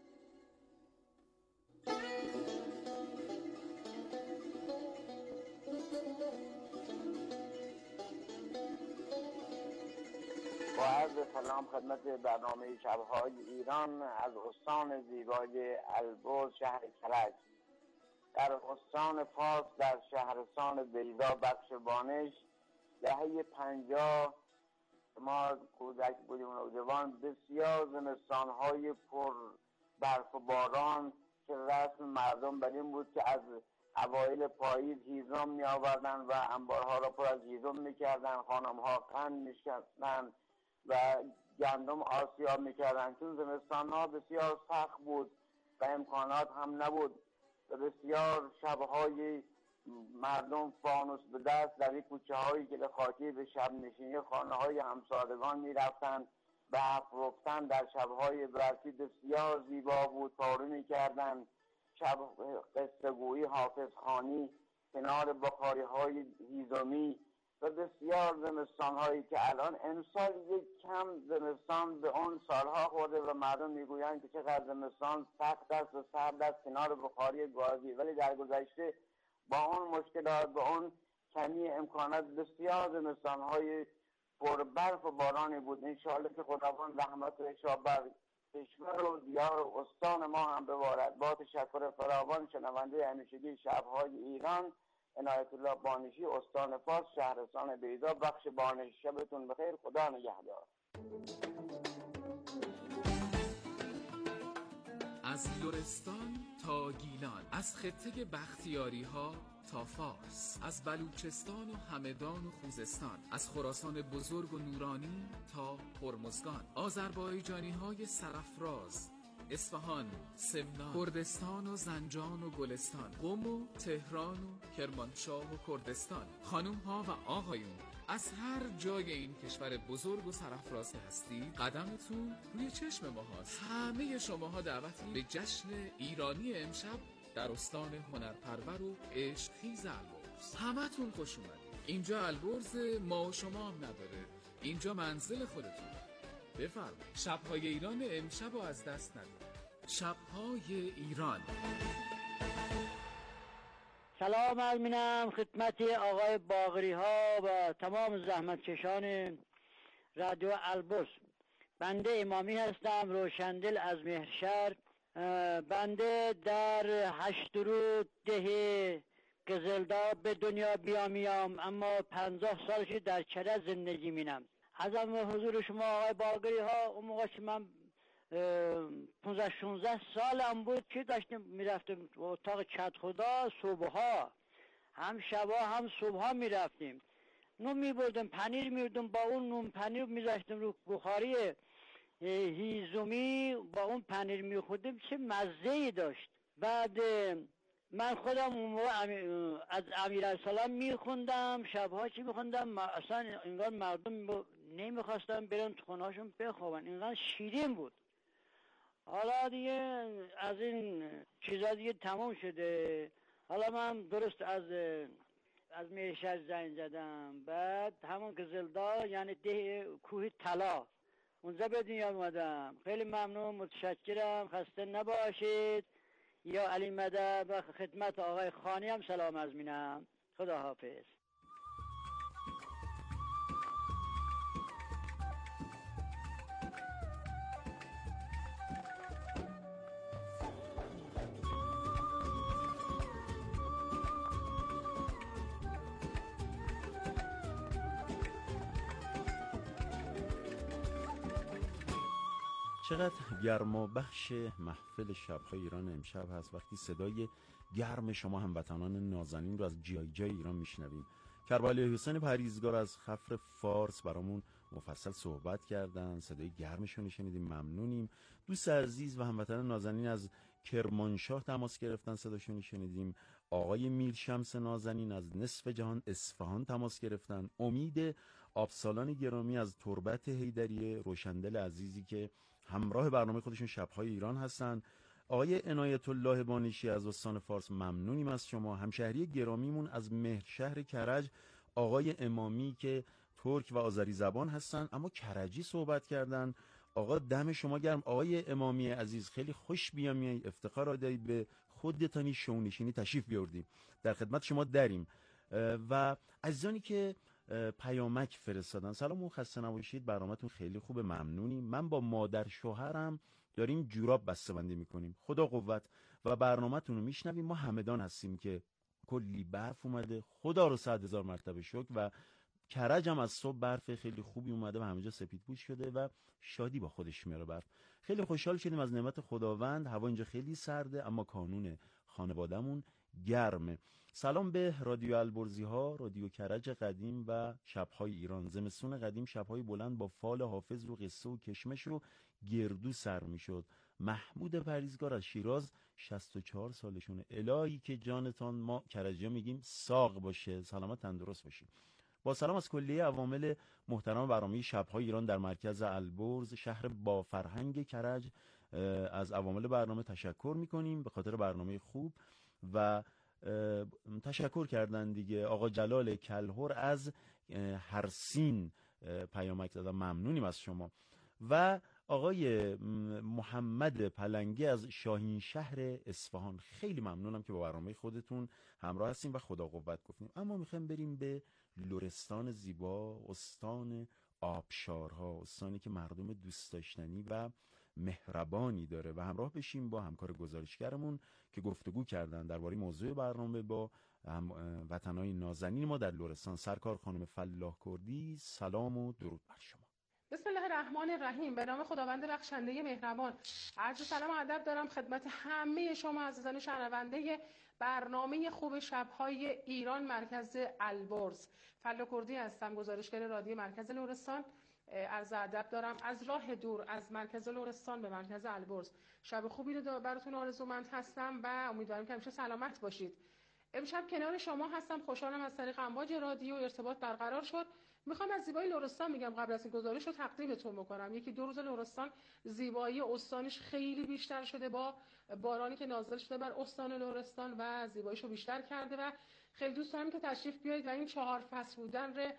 S13: با عرض سلام خدمت برنامه شبهای ایران از استان زیبای البرز شهر کرج در استان فارس در شهرستان بیضا بخش بانش. دهه پنجاه ما کودک بودیم و نوجوان، بسیار زمستانهای پر برف و باران که رسم مردم بر این بود که از اوایل پاییز هیزم می آوردن و انبارها را پر از هیزم می کردن. خانم ها قند می شستن و گندم آسیاب می کردن. چون زمستان ها بسیار سخت بود و امکانات هم نبود و بسیار شبهای مردم فانوس به دست در این کوچه هایی که به خاطر به شب نشینی خانه های همسادگان می رفتن و افروختن در شبهای برفی بسیار زیبا بود. پاره می کردن. شب قصه گویی، حافظ خوانی کنار بخاری های هیزمی و بسیار زمستان هایی که الان امسال یک کم زمستان به اون سالها خورده و مردم میگویند که چقدر زمستان سخت است و سرد است کنار بخاری گازی، ولی در گذشته با اون مشکلات، با اون کمی امکانات، بسیار زمستان های پر برف و بارانی بود. انشاءالله که خداوند رحمتش را بر کشور و دیار و استان ما هم ببارد. با تشکر فراوان شنونده همیشگی شب‌های ایران، عنایت الله بانشی، استان فارس، شهرستان بیضا. بخش بانش، شبتون بخیر، خدا نگهدار.
S14: از لرستان تا گیلان، از خطه بختیاری ها تا فارس، از بلوچستان و همدان و خوزستان، از خراسان بزرگ و نورانی تا هرمزگان، آذربایجانی های سرافراز، اصفهان، سمنان، کردستان و زنجان و گلستان، قم و تهران و کرمانشاه و کردستان، خانم ها و آقایون، از هر جای این کشور بزرگ و سرافراز هستی، قدمتون روی چشم ما هست. همه شماها دعوتی به جشن ایرانی امشب در استان هنرپرور و عشقخیز البرز. همتون خوش اومدید. اینجا البرز ما و شما هم نداره، اینجا منزل خودتون. بفرمایید. شب‌های ایران امشب رو از دست ندید. شب‌های ایران.
S15: سلام عرض می‌کنم خدمت آقای باقری ها و تمام زحمتکشان رادیو البرز. بنده امامی هستم، روشندل از مهرشهر. بنده در هشت رو ده قزلدار به دنیا بیامیام، اما پنجاه سالش در کرج زندگی مینم. ازم حضور شما آقای باقری ها، اون موقع که من پونزده شونزده سالم بود که داشتیم میرفتیم اتاق کت خدا، صبحها هم شبا هم صبحها میرفتیم، نون میبردم، پنیر میبردم، با اون نون پنیر میذاشتیم رو بخاری هیزومی، با اون پنیر میخوردیم، چه مزه‌ای داشت. بعد من خودم اون موقع از امیرالسلام میخوندم، شبها چی میخوندم، اصلا انگار مردم نمیخواستن برن تو خونهاشون بخوابن، اینقدر شیرین بود. حالا دیگه از این چیزا دیگه تمام شده. حالا من درست از از مهرشهر زنگ زدم، بعد همون قزلدار یعنی ده کوه طلا، اونجا به دنیا اومدم. خیلی ممنون، متشکرم، خسته نباشید. یا علی مدد و خدمت آقای خانی هم سلام از مینم. خدا حافظ.
S2: چقدر گرم و بخش محفل شب‌های ایران امشب هست وقتی صدای گرم شما هموطنان نازنین رو از جای جای ایران میشنویم. کربلایی حسین پریزگار از خفر فارس برامون مفصل صحبت کردن، صدای گرمشون شنیدیم، ممنونیم. دوست عزیز و هموطن نازنین از کرمانشاه تماس گرفتن، صداشون شنیدیم. آقای میرشمس نازنین از نصف جهان اصفهان تماس گرفتن. امید آبسالان گرامی از تربت حیدریه، روشندل عزیزی که همراه برنامه خودشون شب‌های ایران هستن. آقای عنایت الله بانشی از استان فارس، ممنونیم از شما. همشهری گرامیمون از مهرشهر کرج، آقای امامی که ترک و آذری زبان هستن اما کرجی صحبت کردن. آقا دم شما گرم آقای امامی عزیز، خیلی خوش بیامی، افتخار دارید به خودتانی شونشینی تشریف بیاردیم، در خدمت شما دریم. و عزیزانی که پیامک فرستادن، سلام و خسته نباشید، برنامه‌تون خیلی خوبه، ممنونیم. من با مادر شوهرم داریم جوراب بسته‌بندی میکنیم، خدا قوت، و برنامه‌تون رو میشنویم. ما همدان هستیم که کلی برف اومده، خدا رو صد هزار مرتبه شکر، و کرج هم از صبح برف خیلی خوبی اومده و همه جا سپیدپوش شده و شادی با خودش میاره برف. خیلی خوشحال شدیم از نعمت خداوند. هوا اینجا خیلی سرده اما کانون خانواده‌مون گرمه. سلام به رادیو البرزی ها، رادیو کرج قدیم و شب‌های ایران. زمستون قدیم شب‌های بلند با فال حافظ رو قصه و کشمش رو گردو سر میشد. محمود پریزگار از شیراز، شصت و چهار سالشونه. الهی که جانتان، ما کرجی میگیم، ساق باشه، سلامت تندرست باشی. با سلام از کلیه عوامل محترم برنامه شب‌های ایران در مرکز البرز، شهر با فرهنگ کرج، از عوامل برنامه تشکر میکنیم به خاطر برنامه خوب و تشکر کردن دیگه. آقا جلال کلهر از هرسین پیامک دادن، ممنونیم از شما. و آقای محمد پلنگی از شاهین شهر اصفهان، خیلی ممنونم که با برنامه خودتون همراه هستیم و خدا قوت گفتیم. اما میخوایم بریم به لرستان زیبا، استان آبشارها، استانی که مردم دوست داشتنی و مهربانی داره و همراه بشیم با همکار گزارشگرمون که گفتگو کردن درباره موضوع برنامه با هم وطنای نازنین ما در لرستان. سرکار خانم فلاح کردی، سلام و درود بر شما.
S16: بسم الله الرحمن الرحیم. به نام خداوند بخشنده مهربان. عرض سلام و ادب دارم خدمت همه شما عزیزان شنونده برنامه خوب شب‌های ایران مرکز البرز. فلاح کردی هستم، گزارشگر رادیو مرکز لرستان. عرض ادب دارم از راه دور از مرکز لرستان به مرکز البرز. شب خوبی رو براتون آرزومند هستم و امیدوارم که همیشه سلامت باشید. امشب کنار شما هستم، خوشحالم از طریق امواج رادیو ارتباط برقرار شد. میخوام از زیبایی لرستان میگم قبل از این گزارش رو تقدیمتون بکنم. یکی دو روز لرستان زیبایی استانش خیلی بیشتر شده با بارانی که نازل شده بر استان لرستان و زیباییشو بیشتر کرده و خیلی دوست دارم که تشریف بیارید و این چهار فصل بودن ر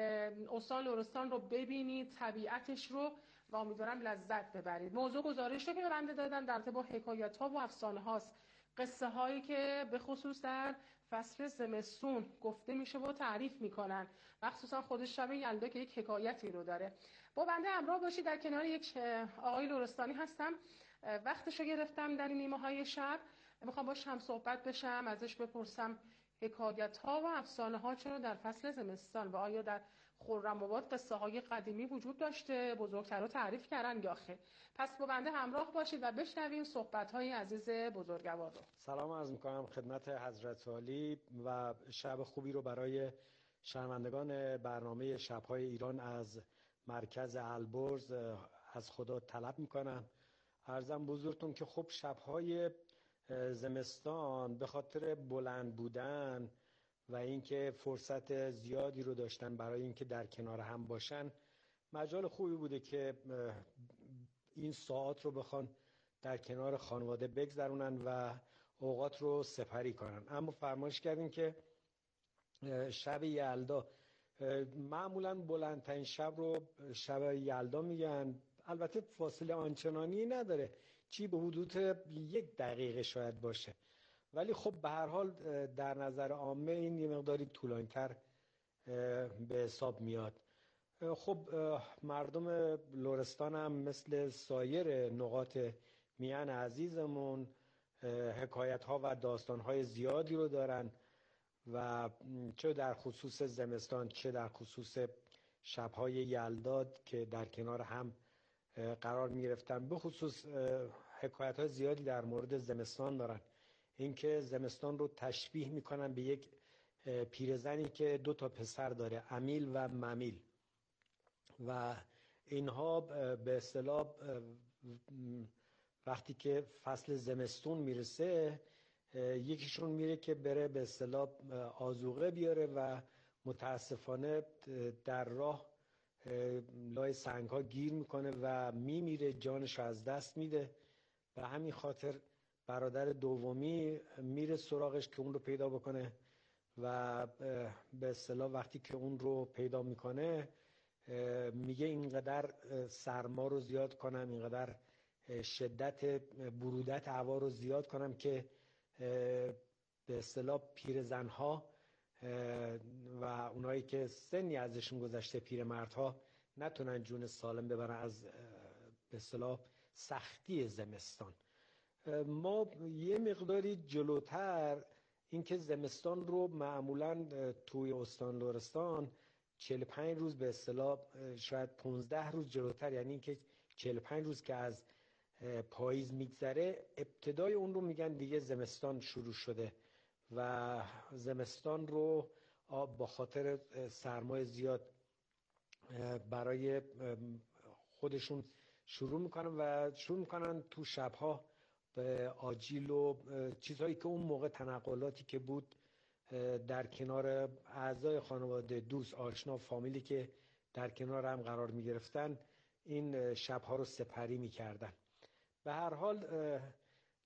S16: استان لرستان رو ببینید، طبیعتش رو، و امیدوارم لذت ببرید. موضوع گزارش رو که به بنده دادن در رابطه با حکایت ها و افسانه هاست، قصه هایی که به خصوص در فصل زمستون گفته میشه و تعریف میکنن، مخصوصا خود شب یلدا که یک حکایتی رو داره. با بنده همراه باشید. در کنار یک آقای لرستانی هستم، وقتشو گرفتم در این نیمه های شب، میخوام باش هم صحبت بشم، ازش بپرسم حکایت ها و افسانه ها چرا در فصل زمستان و آیا در خرم‌آباد قصه های قدیمی وجود داشته، بزرگترها تعریف کردن یا خیر. پس با بنده همراه باشید و بشنویم صحبت های عزیز بزرگوار رو.
S17: سلام عرض میکنم خدمت حضرت عالی و شب خوبی رو برای شنوندگان برنامه شب‌های ایران از مرکز البرز از خدا طلب میکنم. عرضم بزرگتون که خب شب‌های زمستان به خاطر بلند بودن و اینکه فرصت زیادی رو داشتن برای اینکه در کنار هم باشن، مجال خوبی بوده که این ساعات رو بخوان در کنار خانواده بگذرونن و اوقات رو سپری کنن. اما فرمایش کردیم که شب یلدا، معمولا بلندترین شب رو شب یلدا میگن، البته فاصله آنچنانی نداره، چی به حدود یک دقیقه شاید باشه، ولی خب به هر حال در نظر عامه این یه مقداری طولانی‌تر به حساب میاد. خب مردم لرستان هم مثل سایر نقاط میهن عزیزمون حکایت ها و داستان های زیادی رو دارن و چه در خصوص زمستان چه در خصوص شب‌های یلدا که در کنار هم قرار می گرفتن. به خصوص حکایت های زیادی در مورد زمستان دارن، اینکه زمستان رو تشبیه میکنن به یک پیرزنی که دو تا پسر داره، امیل و ممیل، و اینها به اصطلاح وقتی که فصل زمستون میرسه یکیشون میره که بره به اصطلاح آذوقه بیاره و متاسفانه در راه لای سنگ ها گیر میکنه و میمیره، جانش از دست میده. و همین خاطر برادر دومی میره سراغش که اون رو پیدا بکنه و به اصطلاح وقتی که اون رو پیدا میکنه میگه اینقدر سرما رو زیاد کنم، اینقدر شدت برودت هوا رو زیاد کنم که به اصطلاح پیرزنها و اونایی که سنی ازشون گذشته، پیرمردها، نتونن جون سالم ببرن از به اصطلاح سختی زمستان. ما یه مقداری جلوتر اینکه زمستان رو معمولاً توی استان لرستان چهل و پنج روز به اصطلاح شاید پانزده روز جلوتر، یعنی اینکه چهل و پنج روز که از پاییز میگذره ابتدای اون رو میگن دیگه زمستان شروع شده و زمستان رو با خاطر سرمای زیاد برای خودشون شروع میکنن و شروع میکنن تو شبها به آجیل و چیزهایی که اون موقع تنقلاتی که بود در کنار اعضای خانواده، دوست، آشنا، فامیلی که در کنار هم قرار میگرفتن این شبها رو سپری میکردن. به هر حال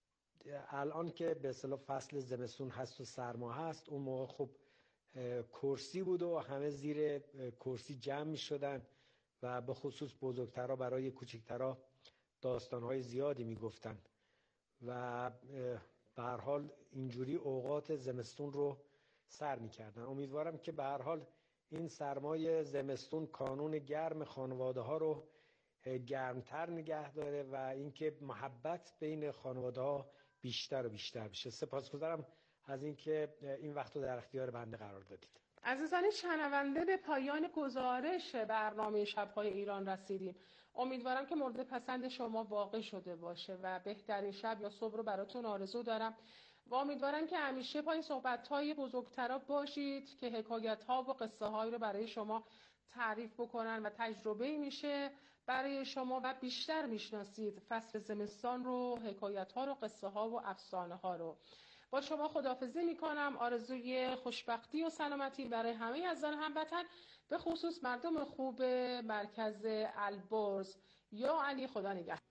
S17: الان که به اصطلاح فصل زمستون هست و سرما هست، اون موقع خب کرسی بود و همه زیر کرسی جمع می شدن و به خصوص بزرگترها برای کوچکترها داستانهای زیادی می گفتن و به هر حال اینجوری اوقات زمستون رو سر می کردن. امیدوارم که به هر حال این سرمای زمستون کانون گرم خانواده ها رو گرمتر نگه داره و اینکه محبت بین خانواده ها بیشتر و بیشتر بشه. سپاسگزارم از اینکه این وقت رو در اختیار بنده قرار دادید.
S16: عزیزان شنونده، به پایان گزارش برنامه شب‌های ایران رسیدیم. امیدوارم که مورد پسند شما واقع شده باشه و بهترین شب یا صبح رو براتون آرزو دارم و امیدوارم که همیشه پای صحبت‌های بزرگترا باشید که حکایت‌ها و قصه‌هایی رو برای شما تعریف بکنن و تجربه میشه برای شما و بیشتر میشناسید فصل زمستان رو، حکایت‌ها رو، قصه‌ها و افسانه‌ها رو. با شما خداحافظی میکنم. آرزوی خوشبختی و سلامتی برای همه عزیزان هموطن، به خصوص مردم خوب مرکز البرز. یا علی، خدا نگهدار.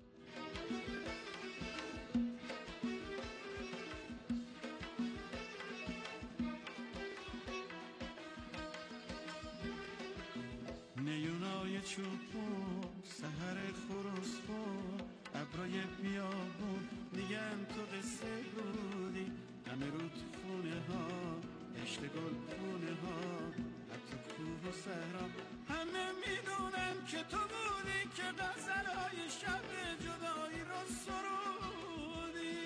S1: نیونای چوبون سحر خروسخون ابرای بیابون میگن تو قصه بودی، همه رو تو خونه ها عشق گل خونه ها حتی کوه و صحرا همه میدونن که تو بودی که غزلهای شب جدایی رو سرودی.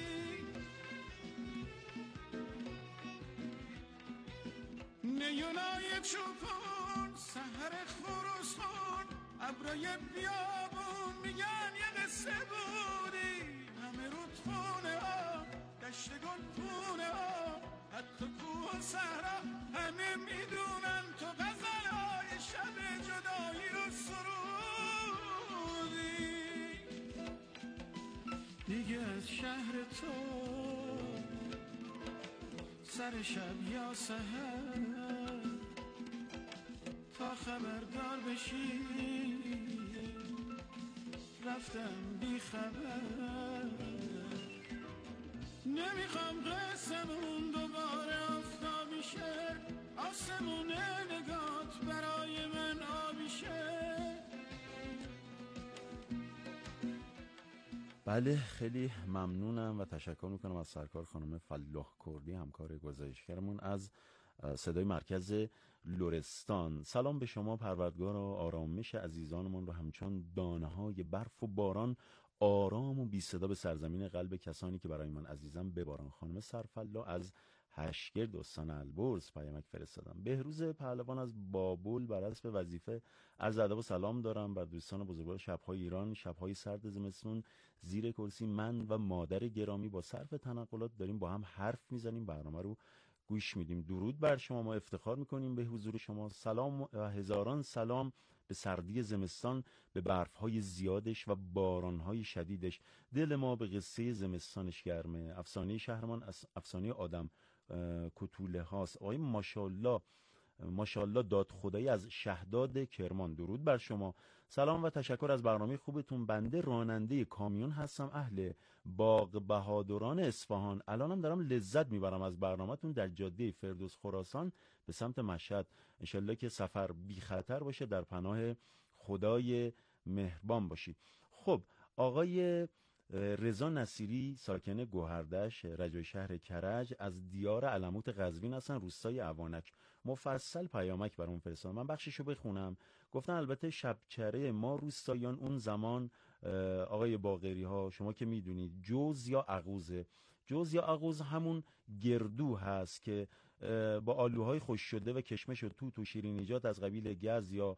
S1: نیونای چوبون سحر خروسخون ابرای بیابون میگن یه قصه بودی، همه رود خونه ها دشت گل خونه ها حتی کوه و صحرا همه میدونن تو غزلهای شب جدایی رو سرودی. دیگه از شهر تو سر شب یا سحر تا خبردار بشی رفتم بی خبر. نمیخوام قسمون دوباره آفتابی شه، آسمون نگات برای من آبی شه.
S2: بله، خیلی ممنونم و تشکر میکنم از سرکار خانم فلاح کردی، همکار گزارشگرمون از صدای مرکز لرستان. سلام به شما، پروردگار و آرامش عزیزانمون رو همچون دانه‌های برف و باران آرام و بی صدا به سرزمین قلب کسانی که برای من عزیزم بباران. خانم سرفلا از هشگرد استان البرز پیامک فرستادم. بهروز پهلوان از بابل بر اسب وظیفه عرض ادب و سلام دارم بر دوستان بزرگوار شب‌های ایران. شب‌های سرد زمستون زیر کرسی من و مادر گرامی با صرف تنقلات داریم با هم حرف میزنیم، برنامه رو گوش میدیم. درود بر شما، ما افتخار میکنیم به حضور شما. سلام و هزاران سلام به سردی زمستان، به برفهای زیادش و بارانهای شدیدش. دل ما به قصه زمستانش گرمه. افسانه شهرمان افسانه آدم کتوله هاست. آقای ماشاءالله ماشاءالله داد خدایی از شهداد کرمان. درود بر شما. سلام و تشکر از برنامه خوبتون. بنده راننده کامیون هستم، اهل باغ بهادران اصفهان. الانم دارم لذت میبرم از برنامه‌تون در جاده فردوس خراسان به سمت مشهد. انشالله که سفر بی خطر باشه، در پناه خدای مهربان باشید. خب، آقای رضا نصیری ساکن گوهردش رجای شهر کرج از دیار علموت قزوین هستن، روستای اوانک. مفصل پیامک برام فرستادن، من بخششو بخونم. گفتن البته شبچره ما روستاییان اون زمان آقای باقری ها شما که میدونید جوز یا عقوزه. جوز یا عقوز همون گردو هست که با آلوهای خوش شده و کشمش و توت و شیرینیجات از قبیل گز یا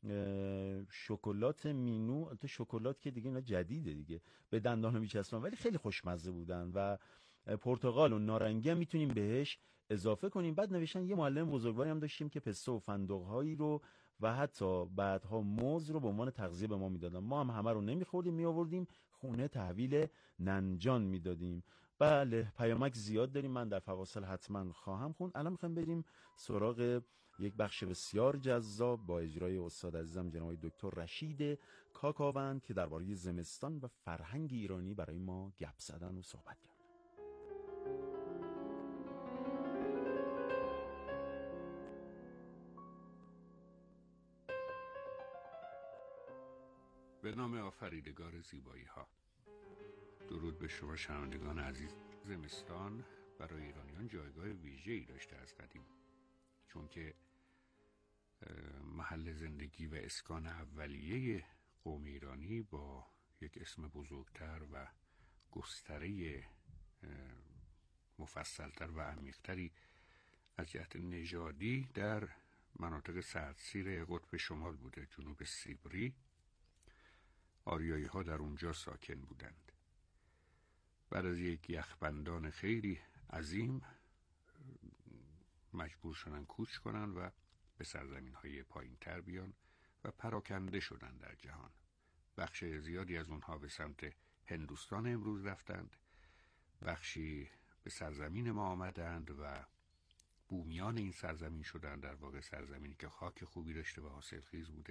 S2: شکلات مینو، تو شکلات که دیگه اینا جدیده دیگه، به دندان میچسبن ولی خیلی خوشمزه بودن و پرتقال و نارنگی هم میتونیم بهش اضافه کنیم. بعد نوشتن یه معلم بزرگواری هم داشتیم که پسته و فندق‌هایی رو و حتی بعدها موز رو به عنوان تغذیه به ما میدادن. ما هم همه رو نمیخوردیم، میآوردیم خونه تحویل ننجان میدادیم. بله، پیامک زیاد داریم، من در فواصل حتما خواهم خوند. الان میخوایم بریم سراغ یک بخش بسیار جذاب با اجرای استاد عزیزم جناب دکتر رشید کاکاوند که درباره زمستان و فرهنگ ایرانی برای ما گپ زدن و صحبت کردن.
S18: به نام آفریدگار زیبایی ها. درود به شما شنوندگان عزیز. زمستان برای ایرانیان جایگاه ویژه‌ای داشته از قدیم، چون که محل زندگی و اسکان اولیه قوم ایرانی با یک اسم بزرگتر و گستره مفصلتر و عمیق‌تری از جهت نژادی در مناطق سردسیر قطب شمال بوده. جنوب سیبری آریایی ها در اونجا ساکن بودند. بعد از یک یخبندان خیلی عظیم مجبور شدن کوچ کنن و به سرزمین های پایین تر بیان و پراکنده شدن در جهان. بخش زیادی از اونها به سمت هندوستان امروز رفتند، بخشی به سرزمین ما آمدند و بومیان این سرزمین شدند، در واقع سرزمینی که خاک خوبی داشته و حاصلخیز بوده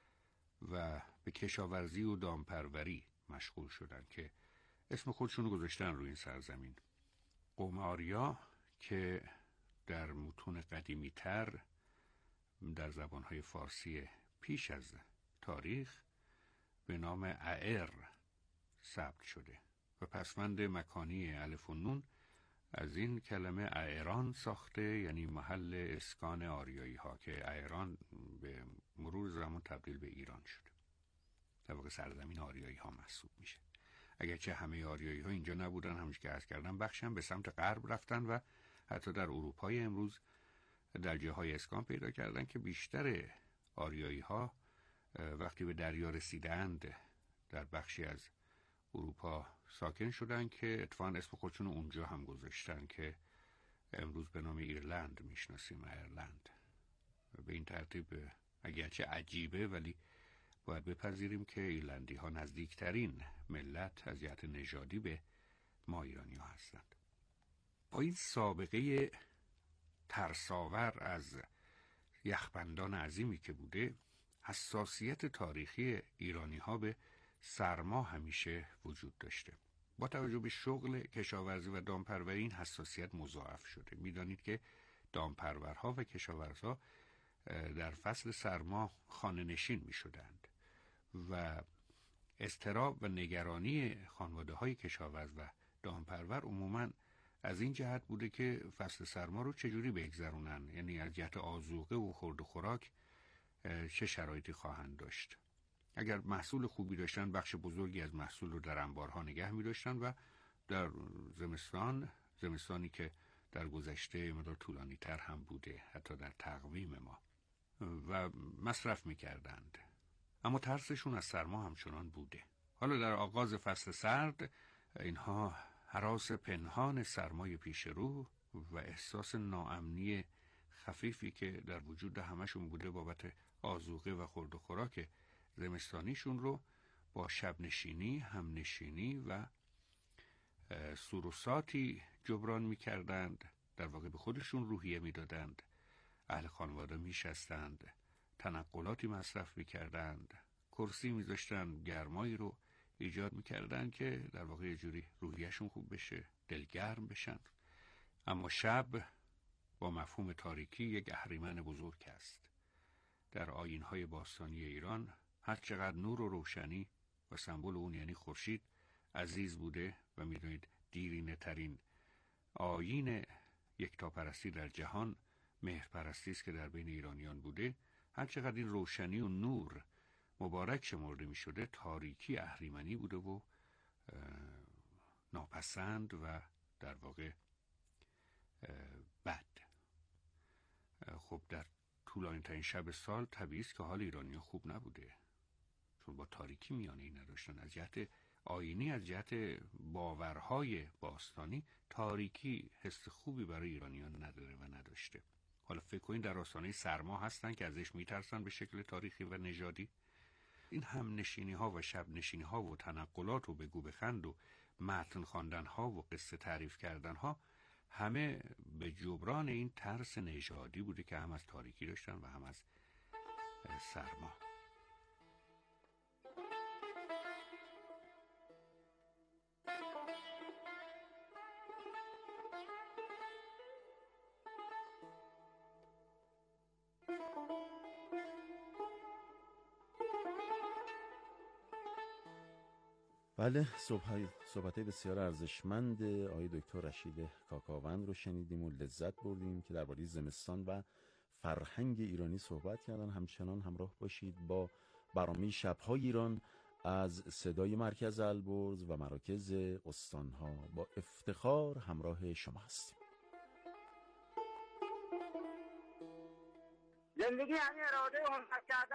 S18: و به کشاورزی و دامپروری مشغول شدند که اسم خودشونو گذاشتن روی این سرزمین. قوم آریا که در متون قدیمی تر در زبانهای فارسی پیش از تاریخ به نام اعر ثبت شده و پسوند مکانی الف و نون از این کلمه اعران ساخته، یعنی محل اسکان آریایی ها، که اعران به مرور زمان تبدیل به ایران شده. در واقع سرزمین آریایی ها محسوب میشه. اگرچه همه آریایی ها اینجا نبودن، همونش که عرض کردم، بخشم به سمت غرب رفتن و حتی در اروپای امروز در جاهای اسکان پیدا کردن که بیشتر آریایی ها وقتی به دریا رسیدند در بخشی از اروپا ساکن شدن که اتفاقاً اسم خودشون اونجا هم گذاشتن که امروز به نام ایرلند میشناسیم، ایرلند. به این ترتیب اگرچه عجیبه ولی باید بپذیریم که ایرلندی ها نزدیکترین ملت از جهت نژادی به ما ایرانی ها هستند. با این سابقه ترساور از یخبندان عظیمی که بوده، حساسیت تاریخی ایرانی ها به سرما همیشه وجود داشته. با توجه به شغل کشاورزی و دامپروری این حساسیت مضاعف شده. میدانید که دامپرورها و کشاورزها در فصل سرما خانه نشین می شدند و اضطراب و نگرانی خانواده های کشاورز و دامپرور عموماً از این جهت بوده که فصل سرما رو چجوری بگذرونن، یعنی از جهت آذوقه و خورد و خوراک چه شرایطی خواهند داشت. اگر محصول خوبی داشتن، بخش بزرگی از محصول رو در انبارها نگه می داشتن و در زمستان، زمستانی که در گذشته مدار طولانی تر هم بوده حتی در تقویم ما، و مصرف می کردند. اما ترسشون از سرما همچنان بوده. حالا در آغاز فصل سرد اینها هراس پنهان سرمای پیش رو و احساس ناامنی خفیفی که در وجود همشون بوده بابت آذوقه و خورد و خوراک زمستانیشون رو با شب نشینی، هم نشینی و سروساتی جبران می کردند. در واقع به خودشون روحیه می دادند، اهل خانواده می شستند، تنقلاتی مصرف می کردند، کرسی می داشتند، گرمایی رو ایجاد می کردند که در واقع یه جوری روحیهشون خوب بشه، دلگرم بشن. اما شب با مفهوم تاریکی یک اهریمن بزرگ است. در آیین‌های باستانی ایران هر چقدر نور و روشنی و سمبل اون یعنی خورشید عزیز بوده و میدونید دیرینه ترین آیین یکتاپرستی در جهان مهرپرستی است که در بین ایرانیان بوده، هر چقدر این روشنی و نور مبارک شمرده می شده، تاریکی اهریمنی بوده و ناپسند و در واقع بد. خب در طولانی ترین شب سال طبیعی است که حال ایرانیان خوب نبوده، چون با تاریکی میانه‌ای نداشتن. از جهت آیینی، از جهت باورهای باستانی، تاریکی حس خوبی برای ایرانیان نداره و نداشته. حالا فکر کنید در آستانه سرما هستن که ازش میترسن به شکل تاریخی و نژادی. این هم نشینی ها و شب نشینی ها و تنقلات و بگو بخند و متن خواندن ها و قصه تعریف کردن ها همه به جبران این ترس نژادی بوده که هم از تاریکی داشتن و هم از سرما.
S2: بله، صحبت بسیار ارزشمند آقای دکتر رشید کاکاوند رو شنیدیم و لذت بردیم که درباره زمستان و فرهنگ ایرانی صحبت کردن. همچنان همراه باشید با برنامه شب‌های ایران از صدای مرکز البرز و مراکز استان‌ها. با افتخار همراه شما هستیم.
S19: زندگی یعنی اراده و همت کردن